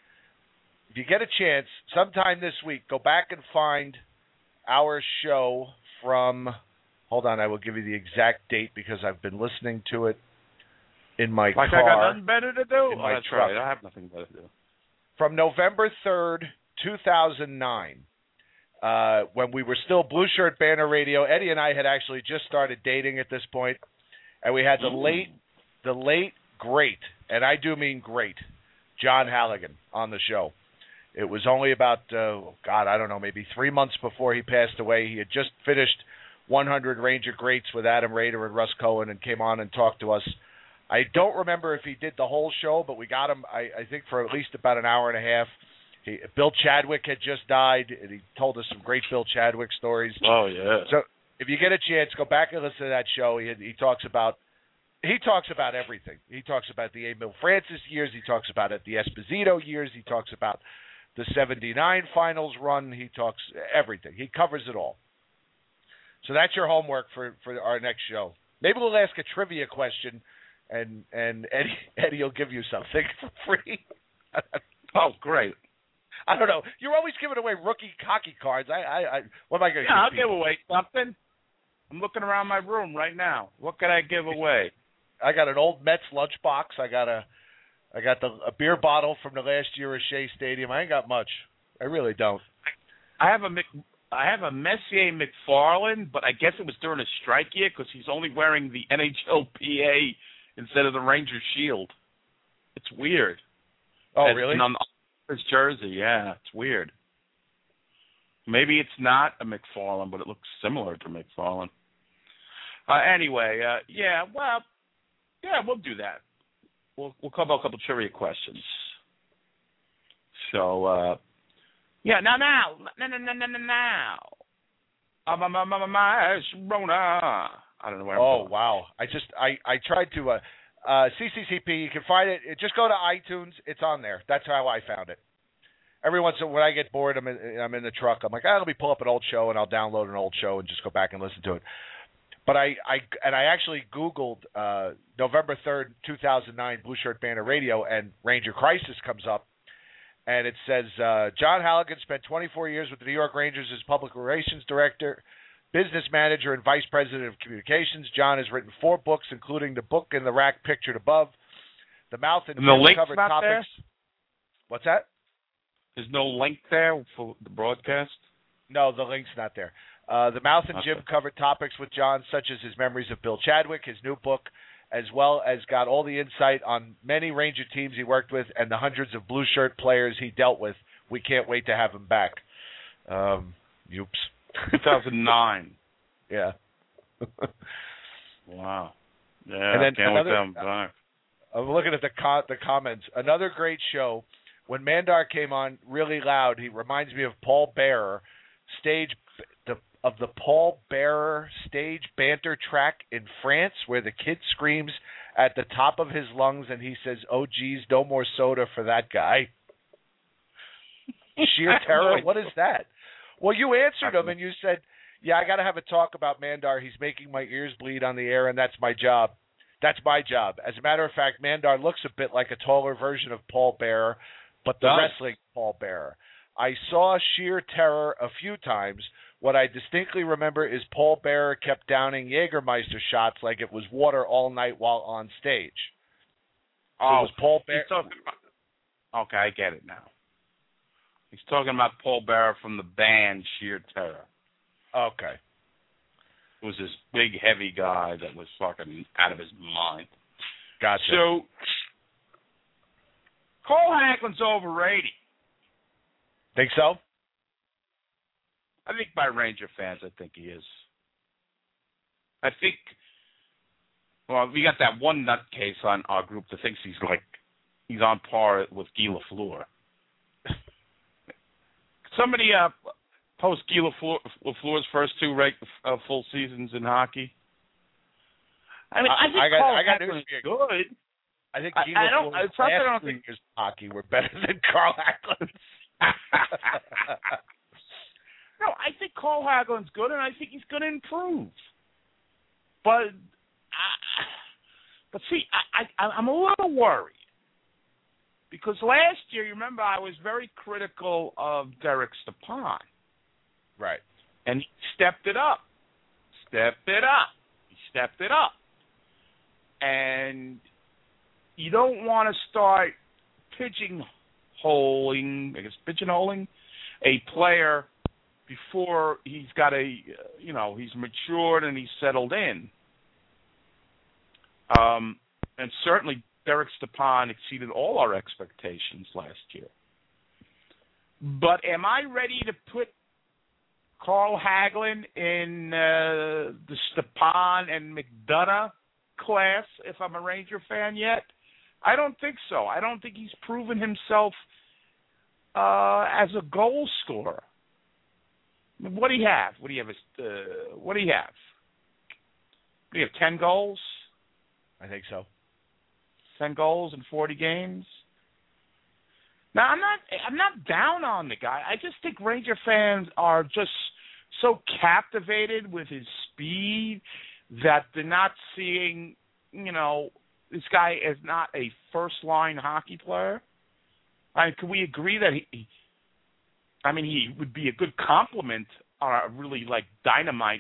If you get a chance, sometime this week, go back and find our show from, hold on, I will give you the exact date because I've been listening to it in my car. I got nothing better to do? In my that's truck. right, I have nothing better to do. From November 3rd, 2009, when we were still Blue Shirt Banner Radio, Eddie and I had actually just started dating at this point, and we had the late, great, and I do mean great, John Halligan on the show. It was only about, I don't know, maybe 3 months before he passed away. He had just finished 100 Ranger Greats with Adam Rader and Russ Cohen and came on and talked to us. I don't remember if he did the whole show, but we got him, I think, for at least about an hour and a half. Bill Chadwick had just died, and he told us some great Bill Chadwick stories. Oh, yeah. So if you get a chance, go back and listen to that show. He talks about everything. He talks about the Emil Francis years. He talks about the Esposito years. He talks about the 79 finals run. He talks everything. He covers it all. So that's your homework for our next show. Maybe we'll ask a trivia question, and Eddie will give you something for free. Oh, great. I don't know. You're always giving away rookie hockey cards. What am I going to give I'll people? give away something. I'm looking around my room right now. What can I give away? I got an old Mets lunchbox. I got a beer bottle from the last year of Shea Stadium. I ain't got much. I really don't. I have a Messier McFarland, but I guess it was during a strike year because he's only wearing the NHLPA instead of the Ranger shield. It's weird. Oh, really? And on his jersey, yeah, it's weird. Maybe it's not a McFarland, but it looks similar to McFarland. Anyway, we'll do that. We'll cover a couple trivia questions. So, now. Rona. I don't know where I'm going. Wow. I tried to, CCCP, you can find it. Just go to iTunes. It's on there. That's how I found it. Every once in a while, when I get bored, I'm in the truck. I'm like, let me pull up an old show, and I'll download an old show and just go back and listen to it. But I actually Googled November 3rd, 2009, Blue Shirt Banner Radio, and Ranger Crisis comes up. And it says, John Halligan spent 24 years with the New York Rangers as public relations director, business manager, and vice president of communications. John has written 4 books, including the book in the rack pictured above. The Mouth and Jim covered topics. There? What's that? There's no link there for the broadcast? No, the link's not there. The Mouth and Jim covered topics with John, such as his memories of Bill Chadwick, his new book, as well as got all the insight on many Ranger teams he worked with and the hundreds of blue shirt players he dealt with. We can't wait to have him back. Oops. 2009. Yeah. Wow. Yeah, and then can't wait to have him back. I'm looking at the comments. Another great show. When Mandar came on really loud, he reminds me of Paul Bearer, the Paul Bearer stage banter track in France where the kid screams at the top of his lungs and he says, "Oh, geez, no more soda for that guy." Sheer terror? What is that? Well, you answered him and you said, yeah, I got to have a talk about Mandar. He's making my ears bleed on the air, and that's my job. That's my job. As a matter of fact, Mandar looks a bit like a taller version of Paul Bearer, but the wrestling Paul Bearer. I saw Sheer Terror a few times. What I distinctly remember is Paul Bearer kept downing Jägermeister shots like it was water all night while on stage. So it was Paul Bearer. Okay, I get it now. He's talking about Paul Bearer from the band Sheer Terror. Okay. It was this big, heavy guy that was fucking out of his mind. Gotcha. So, Cole Haglin's overrated. Think so? I think by Ranger fans, I think he is. I think, well, we got that one nutcase on our group that thinks he's on par with Guy Lafleur. Somebody post Guy Lafleur's first two full seasons in hockey. I mean, I think Carl Haglin's good. I think Guy Lafleur's last 3 years of hockey were better than Carl Haglin's. No, I think Carl Haglin's good, and I think he's going to improve. But see, I'm a little worried because last year, you remember, I was very critical of Derek Stepan. Right. And he stepped it up. He stepped it up. And you don't want to start pigeonholing a player before he's got he's matured and he's settled in. And certainly Derek Stepan exceeded all our expectations last year. But am I ready to put Carl Hagelin in the Stepan and McDonough class if I'm a Ranger fan yet? I don't think so. I don't think he's proven himself as a goal scorer. What do you have? What do you have? 10 goals? I think so. 10 goals in 40 games? Now, I'm not down on the guy. I just think Ranger fans are just so captivated with his speed that they're not seeing, this guy as not a first-line hockey player. I mean, can we agree that he would be a good complement on a really dynamite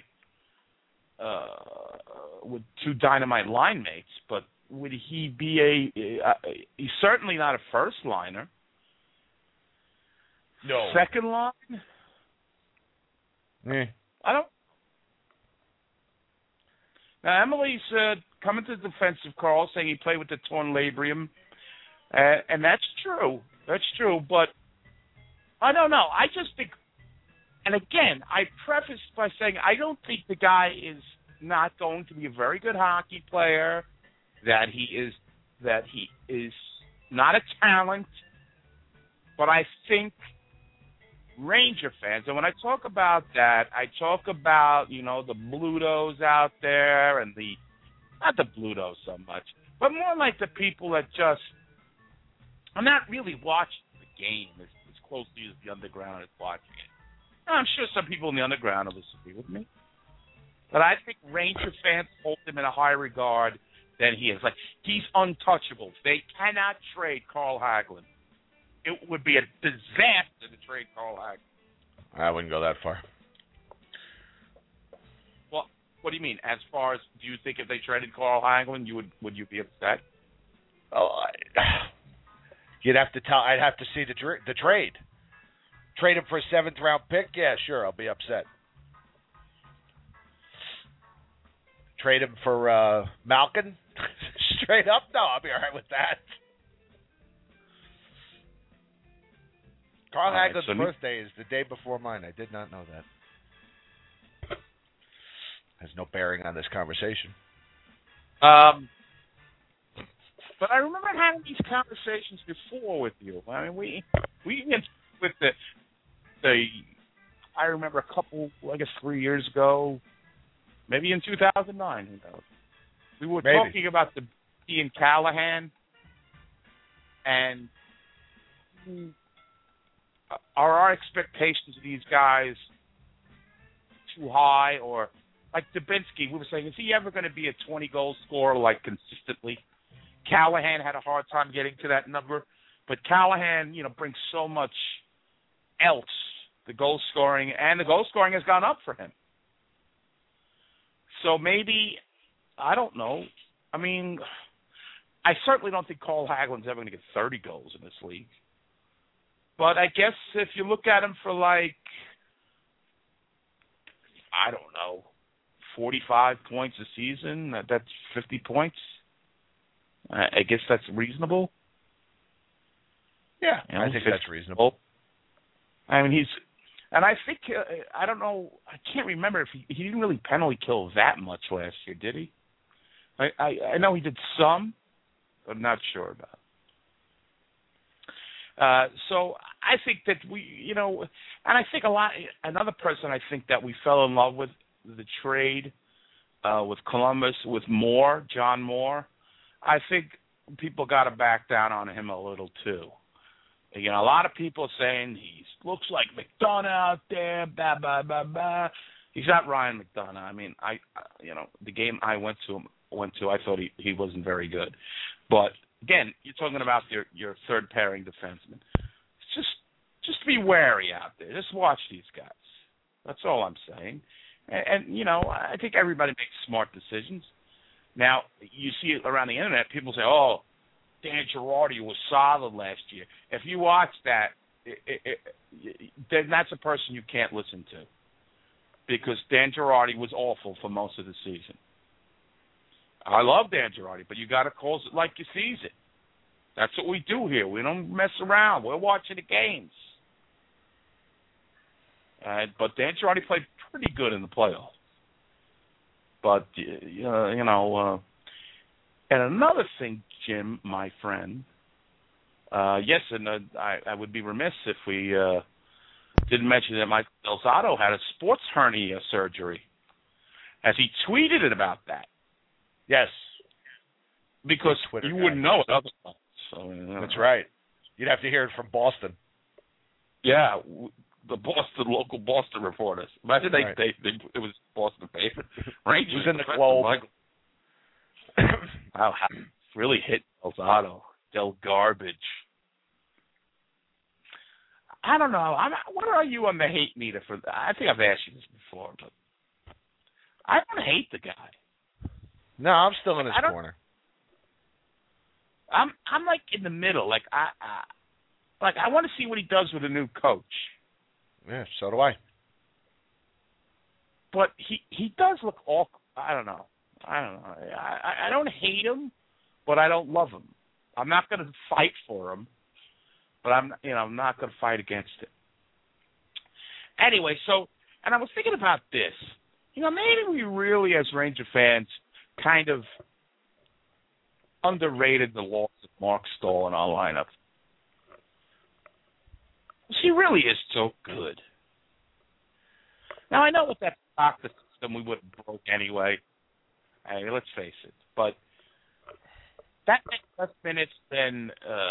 with two dynamite line mates, but would he be he's certainly not a first liner. No. Second line? I don't. Now, Emily's coming to the defense of Carl, saying he played with the torn labrum, and that's true. That's true, but I don't know. I just think, and again, I preface by saying I don't think the guy is not going to be a very good hockey player, that he is not a talent, but I think Ranger fans, and when I talk about that, I talk about, the Blutos out there and not the Blutos so much, but more like the people that just are not really watching the game as closely as the underground is watching it. Now, I'm sure some people in the underground will disagree with me, but I think Ranger fans hold him in a higher regard than he is. He's untouchable. They cannot trade Carl Hagelin. It would be a disaster to trade Carl Hagelin. I wouldn't go that far. Well, what do you mean? As far as, do you think if they traded Carl Hagelin, would you be upset? Oh, I'd have to see the trade. Trade him for a 7th round pick? Yeah, sure, I'll be upset. Trade him for Malkin? Straight up? No, I'll be all right with that. Carl Hagelin's birthday is the day before mine. I did not know that. Has no bearing on this conversation. But I remember having these conversations before with you. I mean, we with the I remember a couple, 3 years ago, maybe in 2009. Who knows? We were talking about the Ian Callahan, and are our expectations of these guys too high? Or like Dubinsky, we were saying, is he ever going to be a 20-goal scorer consistently? Callahan had a hard time getting to that number, but Callahan, brings so much else. The goal scoring has gone up for him. So maybe, I don't know. I mean, I certainly don't think Carl Hagelin's ever going to get 30 goals in this league. But I guess if you look at him for like, I don't know, 45 points a season, that's 50 points. I guess that's reasonable. Yeah, You know, I think that's reasonable. I mean, and I think, I don't know, I can't remember if he didn't really penalty kill that much last year, did he? I know he did some, but I'm not sure about it. So I think that and I think another person I think that we fell in love with the trade with Columbus, with Moore, John Moore. I think people got to back down on him a little too. You know, a lot of people are saying he looks like McDonough out there, blah, blah, blah, blah. He's not Ryan McDonough. I mean, the game I went to, I thought he wasn't very good. But again, you're talking about your third pairing defenseman. Just be wary out there. Just watch these guys. That's all I'm saying. And I think everybody makes smart decisions. Now, you see it around the internet, people say, oh, Dan Girardi was solid last year. If you watch that, then that's a person you can't listen to, because Dan Girardi was awful for most of the season. I love Dan Girardi, but you got to call it like you sees it. That's what we do here. We don't mess around. We're watching the games. But Dan Girardi played pretty good in the playoffs. But, and another thing, Jim, my friend, yes, and I would be remiss if we didn't mention that Michael Del Zotto had a sports hernia surgery, as he tweeted it about that. Yes. Because you wouldn't know it otherwise. So, that's right. You'd have to hear it from Boston. Yeah, the local Boston reporters. Imagine it was Boston paper. Rangers was in the Globe. Wow, really hit Del Zotto. Del Garbage. I don't know. What are you on the hate meter for? I think I've asked you this before, but I don't hate the guy. No, I'm still in his corner. I'm like in the middle. Like I want to see what he does with a new coach. Yeah, so do I. But he does look awkward. I don't know. I don't hate him, but I don't love him. I'm not going to fight for him, but I'm not going to fight against it. Anyway, and I was thinking about this. Maybe we really, as Ranger fans, kind of underrated the loss of Mark Stahl in our lineup. He really is so good. Now, I know with that soccer system we would have broke anyway. I mean, let's face it. But that makes less minutes than,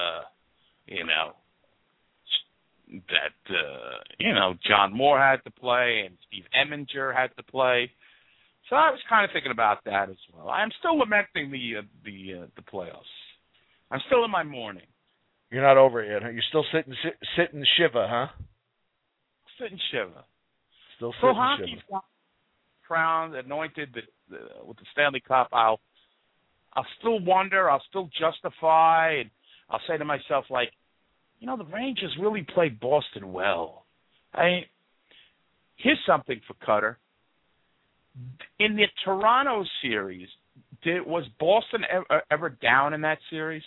John Moore had to play and Steve Eminger had to play. So I was kind of thinking about that as well. I'm still lamenting the playoffs. I'm still in my mourning. You're not over it yet, huh? You're still sitting Shiva, huh? Sitting Shiva. Still sitting Shiva. Hockey's crowned, anointed with the Stanley Cup. I'll still wonder. I'll still justify. And I'll say to myself, like, the Rangers really played Boston well. Here's something for Cutter. In the Toronto series, was Boston ever down in that series?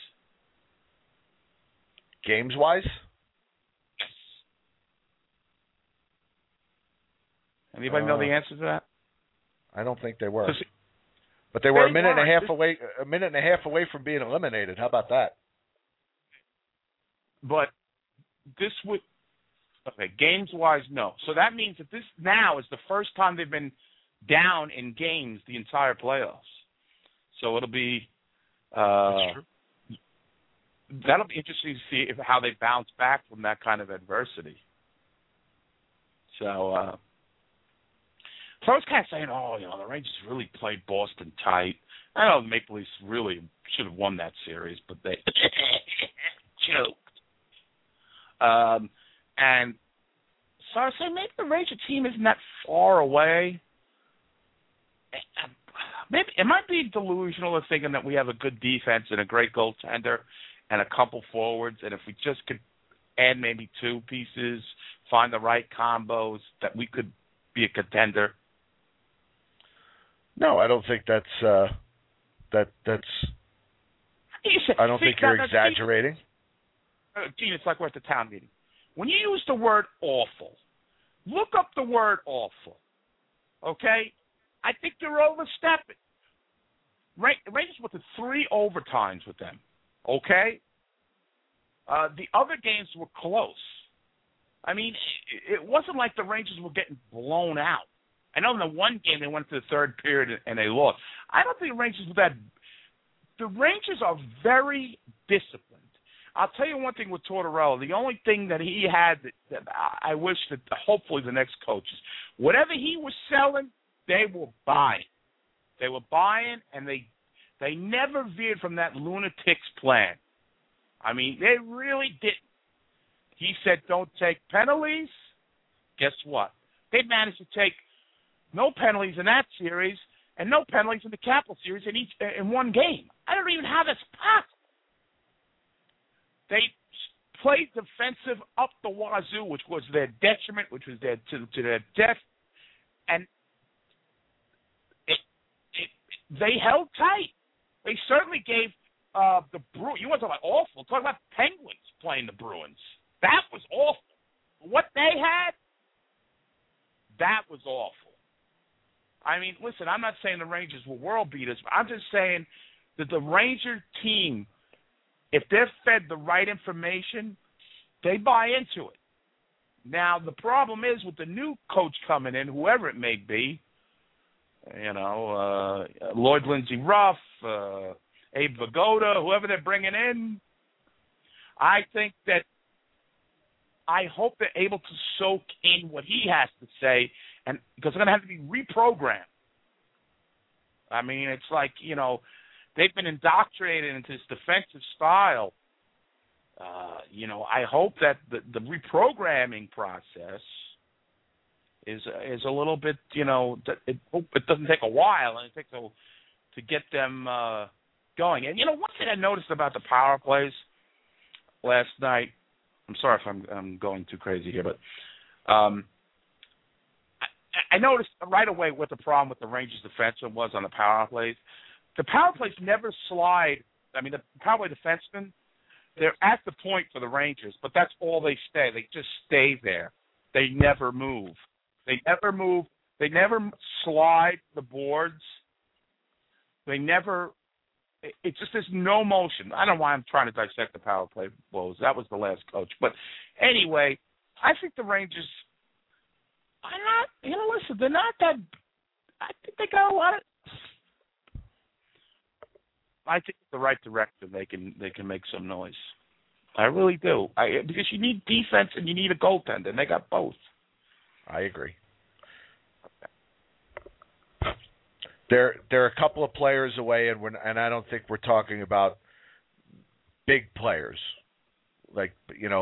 Games-wise? Yes. Anybody know the answer to that? I don't think they were. But they were a minute and a half away from being eliminated. How about that? But this would games-wise, no. So that means that this now is the first time they've been down in games the entire playoffs. So it'll be That's true. That'll be interesting to see how they bounce back from that kind of adversity. So I was kind of saying, the Rangers really played Boston tight. I know the Maple Leafs really should have won that series, but they choked. And so I was saying maybe the Ranger team isn't that far away. Maybe it might be delusional of thinking that we have a good defense and a great goaltender and a couple forwards, and if we just could add maybe 2 pieces, find the right combos that we could be a contender? No, I don't think that's I don't think you're exaggerating. Gene, it's like we're at the town meeting. When you use the word awful, look up the word awful. Okay? I think you're overstepping. Rangers went to 3 overtimes with them. Okay? The other games were close. I mean, it wasn't like the Rangers were getting blown out. I know in the one game they went to the third period and they lost. I don't think the Rangers were that. The Rangers are very disciplined. I'll tell you one thing with Tortorella. The only thing that he had that I wish that hopefully the next coaches, whatever he was selling, they were buying. They were buying, and they never veered from that lunatics plan. I mean, they really didn't. He said, don't take penalties. Guess what? They managed to take no penalties in that series and no penalties in the Capital Series in one game. I don't even know how that's possible. They played defensive up the wazoo, which was their detriment, which was to their death, and they held tight. They certainly gave the Bruins. You want to talk about awful? Talk about Penguins playing the Bruins. That was awful. What they had, that was awful. I mean, listen, I'm not saying the Rangers were world beaters, but I'm just saying that the Ranger team, if they're fed the right information, they buy into it. Now, the problem is with the new coach coming in, whoever it may be, Lloyd Lindsey Ruff, Abe Vigoda, whoever they're bringing in, I think that I hope they're able to soak in what he has to say, and because they're going to have to be reprogrammed. I mean, it's like, they've been indoctrinated into this defensive style. I hope that the reprogramming process is a little bit, it doesn't take a while, and it takes to get them going. And, one thing I noticed about the power plays last night, I'm sorry if I'm going too crazy here, but I noticed right away what the problem with the Rangers defenseman was on the power plays. The power plays never slide. I mean, the power play defensemen, they're at the point for the Rangers, but that's all they stay. They just stay there. They never move. They never move. They never slide the boards. They never. It's just there's no motion. I don't know why I'm trying to dissect the power play blows. That was the last coach. But anyway, I think the Rangers are not, listen, they're not that. I think they got a lot of. I think it's the right direction. They can make some noise. I really do. Because you need defense and you need a goaltender, and they got both. I agree. They're a couple of players away, and I don't think we're talking about big players, like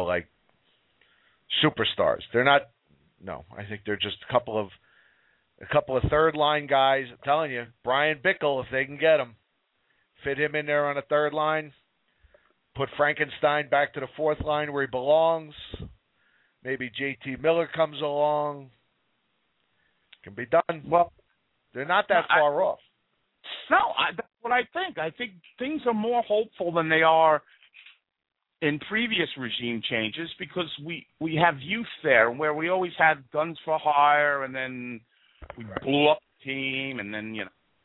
superstars. They're not. No, I think they're just a couple of third line guys. I'm telling you, Brian Bickle, if they can get him, fit him in there on a third line, put Frankenstein back to the fourth line where he belongs. Maybe JT Miller comes along. Can be done. Well. They're not that far off. No, that's what I think. I think things are more hopeful than they are in previous regime changes because we have youth there where we always had guns for hire and then we blew up the team and then,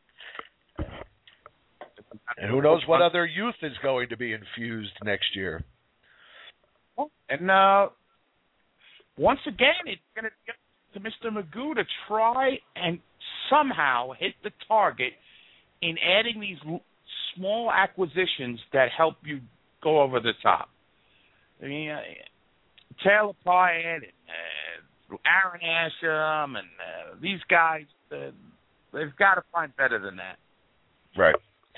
And who knows what other youth is going to be infused next year. And once again, it's going to get to Mr. Magoo to try and somehow hit the target in adding these small acquisitions that help you go over the top. I mean, Taylor Pyatt and Aaron Asham and these guys, they've got to find better than that. Right.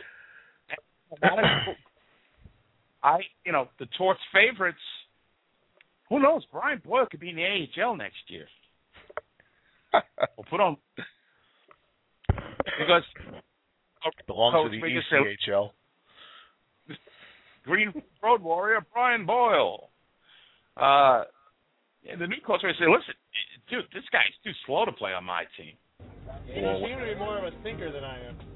The Torts favorites, who knows? Brian Boyle could be in the AHL next year. We'll put on because belongs to the ECHL. Green Road Warrior Brian Boyle. The new coach may say, listen, dude, this guy's too slow to play on my team. You seem to be more of a thinker than I am.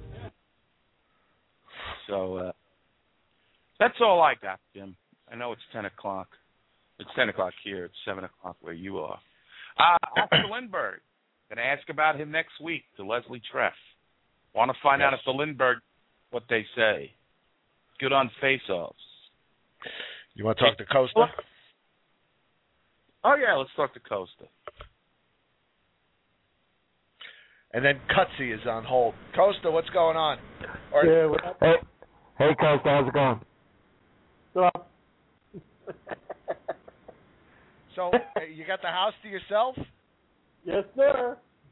So that's all I got, Jim. I know it's 10 o'clock. It's 10 o'clock here. It's 7 o'clock where you are. Oscar Lindbergh. Going to ask about him next week to Leslie Treff. Want to find out if the Lindbergh, what they say. Good on face-offs. You want to talk to Costa? Oh, yeah, let's talk to Costa. And then Cutsy is on hold. Costa, what's going on? Hey, Costa, how's it going? What's up? So, you got the house to yourself? Yes, sir.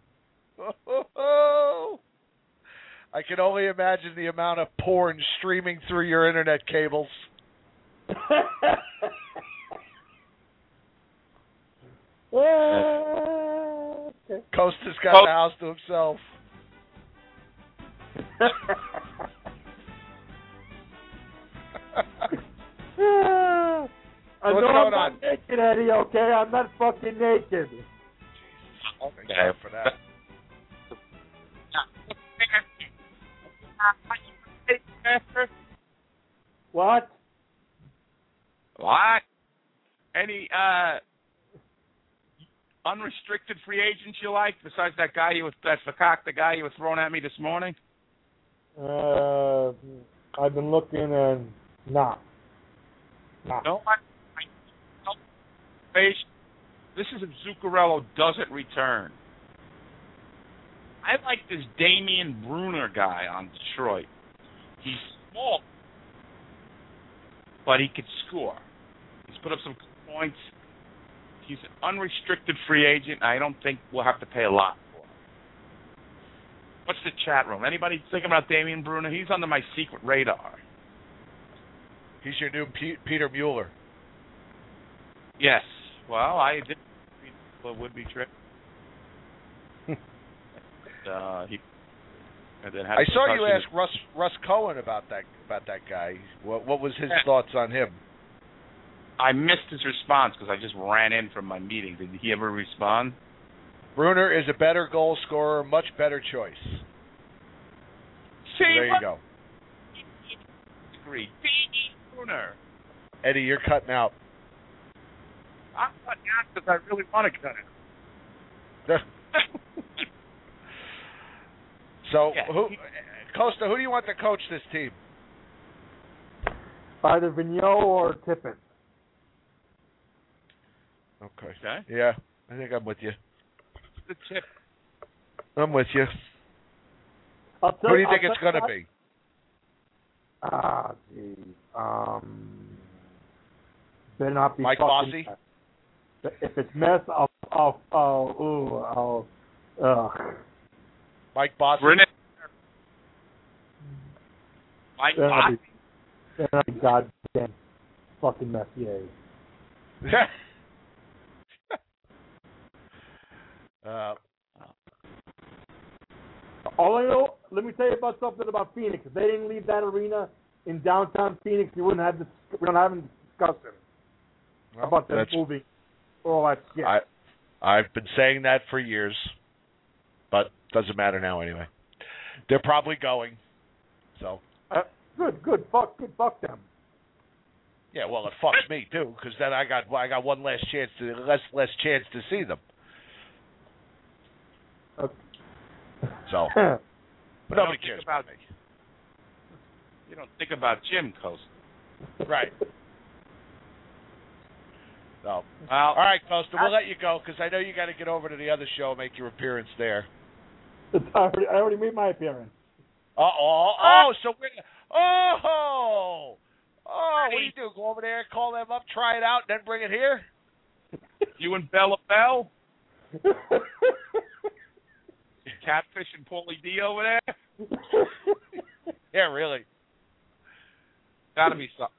I can only imagine the amount of porn streaming through your internet cables. Costa's got the house to himself. I know I'm not naked, Eddie, okay? I'm not fucking naked. Okay. For that. What? What? Any unrestricted free agents you like besides that guy that's the guy you were throwing at me this morning? I've been looking and nah. No, this is if Zuccarello doesn't return. I like this Damian Bruner guy on Detroit. He's small, but he could score. He's put up some points. He's an unrestricted free agent. I don't think we'll have to pay a lot for him. What's the chat room? Anybody thinking about Damian Bruner? He's under my secret radar. He's your new Peter Mueller. Yes. Well, I did. It would be true. I saw you ask Russ Cohen about that guy. What was his thoughts on him? I missed his response because I just ran in from my meeting. Did he ever respond? Bruner is a better goal scorer, much better choice. See, there you go. Agreed. Bruner. Eddie, you're cutting out. I'm cutting out because I really want to cut it. So, Costa, who do you want to coach this team? Either Vigneault or Tippett. Okay. Yeah, I think I'm with you. The tip. I'm with you. Who do you think it's going to be? Better not be Mike Bossy? If it's mess, Mike Bossy? Mike Bossy? Goddamn fucking Messier. All I know, let me tell you about something about Phoenix. If they didn't leave that arena in downtown Phoenix, we don't have discussion about them moving all that shit. I've been saying that for years, but doesn't matter now anyway. They're probably going. So good. Fuck them. Yeah, well, it fucks me too, because then I got one less chance to see them. Okay. So, but nobody cares about me. You don't think about Jim Costa. Right. So, all right, Costa, we'll let you go because I know you got to get over to the other show and make your appearance there. I already made my appearance. So what do you do? Go over there, call them up, try it out, then bring it here? You and Bella Bell? Catfish and Paulie D over there? Yeah, really. Gotta be something.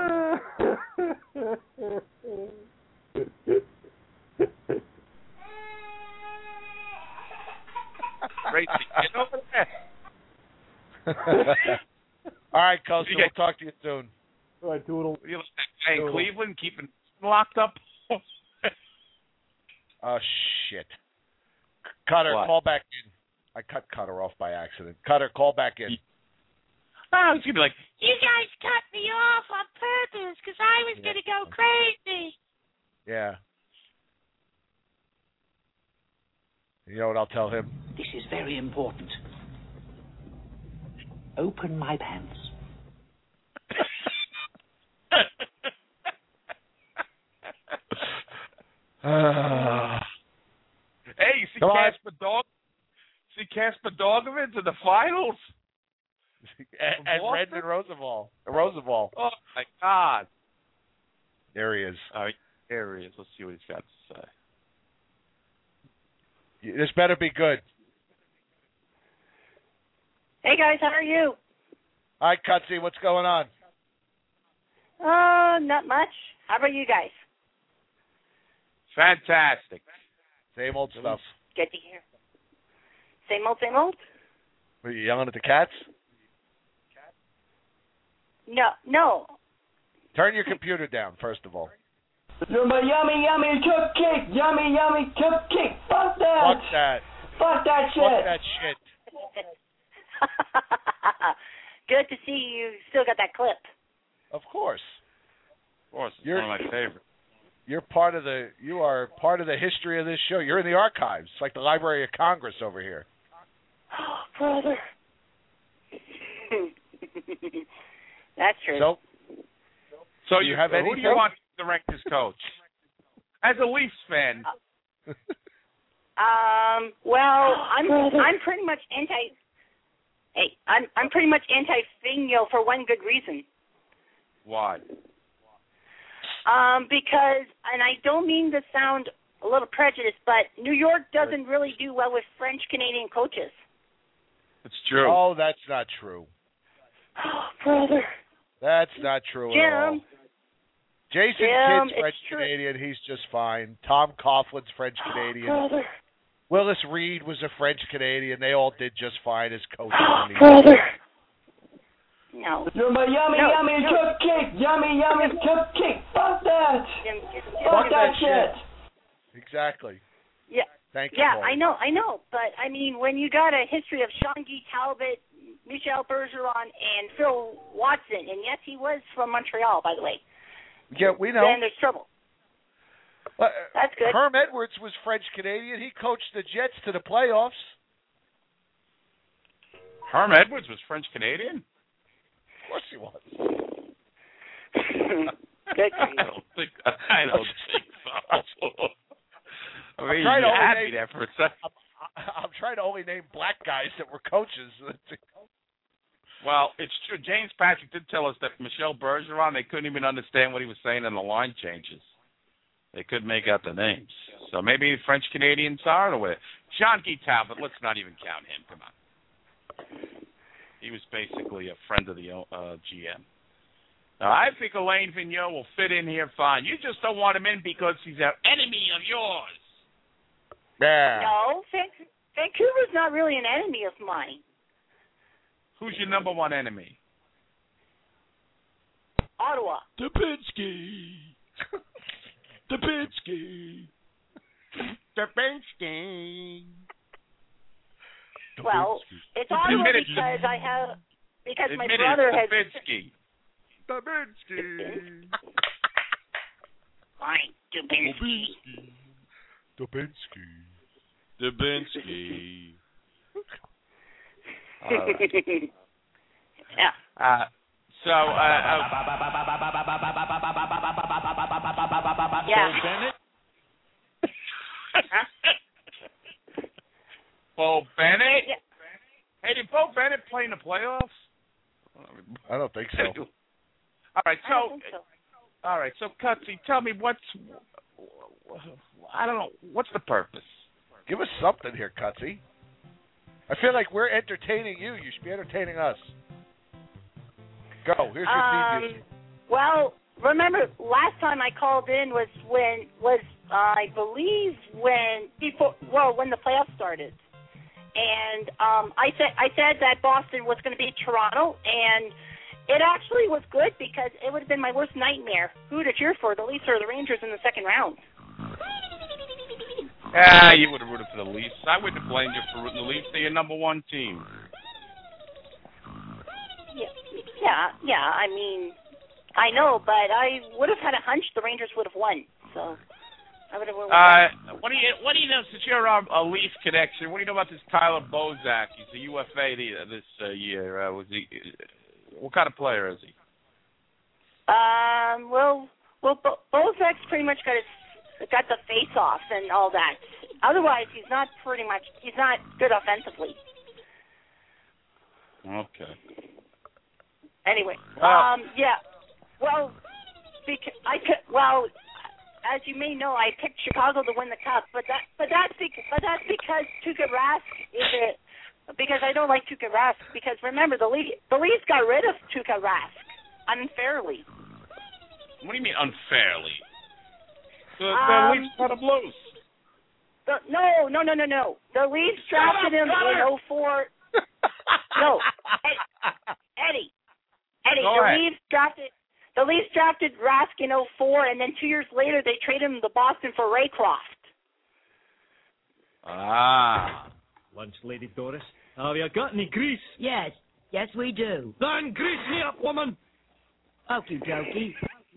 Tracy, get over there. All right, Costa, we'll talk to you soon. All right, Toodle. You in Cleveland keeping locked up? Oh, shit. Cutter, What? call back in. I cut Cutter off by accident. Cutter, call back in. I was going to be like, You guys cut me off on purpose because I was going to go crazy. Yeah. You know what I'll tell him? This is very important. Open my pants. Hey, you see Kasper Dogovic in the finals? and Redmond Roosevelt. Oh, my God. There he is. All right, there he is. Let's see what he's got to say. This better be good. Hey, guys, how are you? Hi, Cutsy. What's going on? Not much. How about you guys? Fantastic. Same old stuff. Good to hear. Same old, same old? Were you yelling at the cats? No. Turn your computer down, first of all. Yummy, yummy cupcake! Yummy, yummy cupcake! Fuck that! Fuck that. Fuck that shit! Fuck that shit. Good to see you still got that clip. Of course. Of course, it's one of my favorites. You are part of the history of this show. You're in the archives. It's like the Library of Congress over here. Oh, brother. That's true. So you have who do you want to rank as coach? As a Leafs fan. Well, I'm pretty much I'm pretty much anti-Figno for one good reason. Why? Because, and I don't mean to sound a little prejudiced, but New York doesn't really do well with French-Canadian coaches. It's true. Oh, that's not true. Oh, brother. That's not true at all. Jason Kidd's French-Canadian. He's just fine. Tom Coughlin's French-Canadian. Oh, brother. Willis Reed was a French-Canadian. They all did just fine as coaches. Oh, brother. No. Yummy cupcake! Yummy, yummy cupcake! Fuck that! Fuck that shit! Exactly. Yeah. Thank you. Yeah, I know. But, I mean, when you got a history of Sean Guy Talbot, Michel Bergeron, and Phil Watson, and yes, he was from Montreal, by the way. Yeah, we know. Then there's trouble. That's good. Herm Edwards was French-Canadian. He coached the Jets to the playoffs. Herm Edwards was French-Canadian? Of course he was. Good. I don't think so. I mean, you had me there for a second. I'm trying to only name black guys that were coaches. Well, it's true. James Patrick did tell us that Michel Bergeron, they couldn't even understand what he was saying in the line changes. They couldn't make out the names. So maybe French-Canadians are or whatever. Sean Guy Talbot, let's not even count him. Come on. He was basically a friend of the GM. Now, I think Alain Vigneault will fit in here fine. You just don't want him in because he's an enemy of yours. Yeah. No, Vancouver's not really an enemy of mine. Who's your number one enemy? Ottawa. Dubinsky. Well, it's Ottawa because my brother has. Dubinsky. Fine, Dubinsky. Yeah. Paul Bennett? Paul Bennett? Yeah. Hey, did Paul Bennett play in the playoffs? I don't think so. All right, I don't think so. All right, so Cutsy, tell me what's the purpose? Give us something here, Cutsy. I feel like we're entertaining you. You should be entertaining us. Go. Here's your theme music. Well, remember last time I called in was when the playoffs started, and I said that Boston was going to beat Toronto, and It actually was good because it would have been my worst nightmare. Who to cheer for, the Leafs or the Rangers in the second round? You would have rooted for the Leafs. I wouldn't have blamed you for rooting the Leafs. They're your number one team. Yeah. I mean, I know, but I would have had a hunch the Rangers would have won. So I would have won. What do you know? Since you're a Leaf connection, what do you know about this Tyler Bozak? He's a UFA this year. What kind of player is he? Well, Bozak's pretty much got the face-offs and all that. Otherwise, he's not good offensively. Okay. Anyway, well, Well, as you may know, I picked Chicago to win the cup, but that's because Tuukka Rask is it. Because I don't like Tuukka Rask. Because remember, the Leafs got rid of Tuukka Rask unfairly. What do you mean unfairly? The Leafs cut him loose. No. The Leafs drafted him in 2004. No, Eddie. The Leafs drafted Rask in 2004, and then 2 years later they traded him to Boston for Raycroft. Lunch, Lady Doris. Have you got any grease? Yes, we do. Then grease me up, woman. Okie dokie.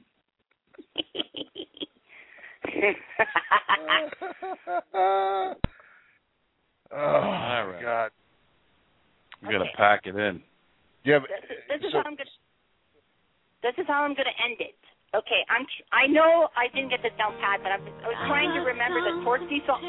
Oh, my God. You gotta pack it in. Yeah, this is how I'm gonna end it. Okay, I know I didn't get this down pat, but I was trying to remember the Tortsy song.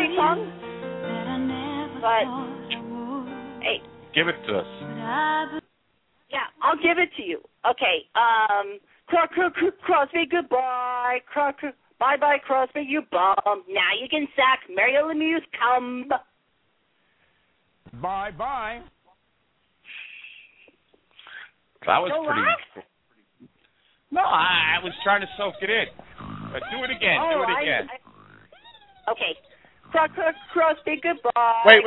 But hey, give it to us. Yeah, I'll give it to you. Okay, Crosby, goodbye. Bye, Crosby, you bum. Now you can sack Mario Lemieux, come. Bye. That was pretty. No, I was trying to soak it in. But do it again. Okay. Crosby, goodbye. Wait.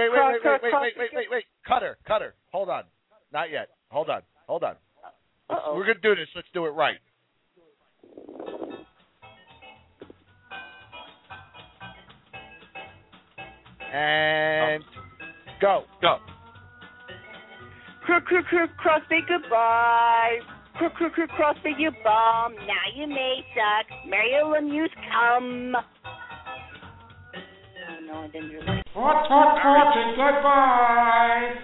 Cutter. Hold on. Not yet. Hold on. We're going to do this. Let's do it right. And go. Crosby, goodbye. Crosby, you bum. Now you may suck. Mario Lemieux, come. Oh, no, I didn't really. Goodbye.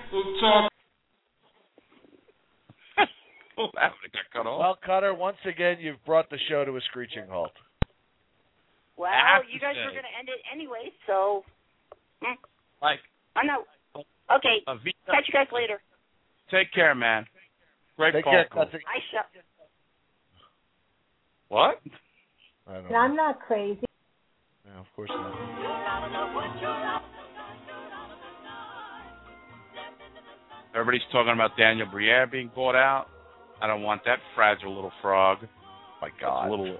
That got cut off. Well, Cutter, once again, you've brought the show to a screeching halt. Well, you guys were going to end it anyway, so. I'm not. Okay. Catch you guys later. Take care, man. Great Take phone care, call. Cutter. What? I don't And know. I'm not crazy. Yeah, of course not. Everybody's talking about Daniel Briere being bought out. I don't want that fragile little frog. My God. Little.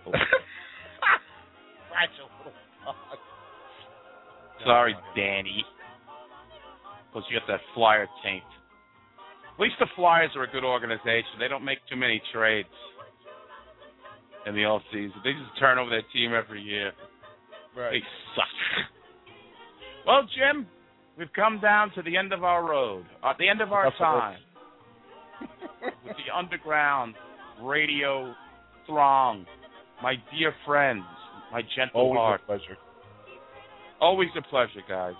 Fragile little frog. Sorry, Danny. Because you got that Flyer taint. At least the Flyers are a good organization. They don't make too many trades in the offseason. They just turn over their team every year. Right. They suck. Well, Jim, we've come down to the end of our road, the end of our time. With the underground radio throng, my dear friends, my gentle heart. Always a pleasure. Always a pleasure, guys.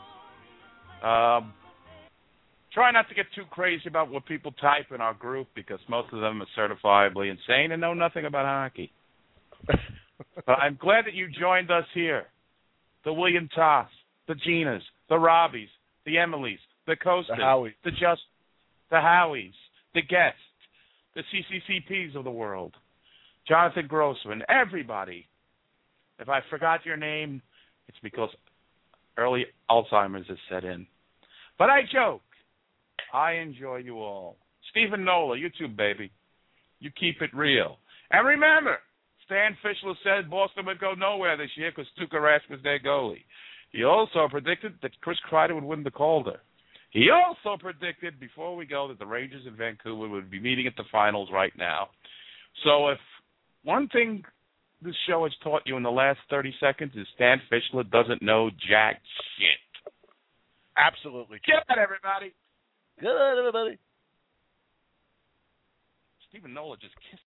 Try not to get too crazy about what people type in our group because most of them are certifiably insane and know nothing about hockey. But I'm glad that you joined us here. The William Toss, the Ginas, the Robbies, the Emilys, the Costas, the Howies, the Howies, the guests, the CCCPs of the world, Jonathan Grossman, everybody. If I forgot your name, it's because early Alzheimer's has set in. But I joke. I enjoy you all. Stephen Nola, you too, baby. You keep it real. And remember, Stan Fischler said Boston would go nowhere this year because Tuukka Rask was their goalie. He also predicted that Chris Kreider would win the Calder. He also predicted, before we go, that the Rangers in Vancouver would be meeting at the finals right now. So if one thing this show has taught you in the last 30 seconds is Stan Fischler doesn't know jack shit. Absolutely. Good night, everybody. Good night, everybody. Stephen Nola just kissed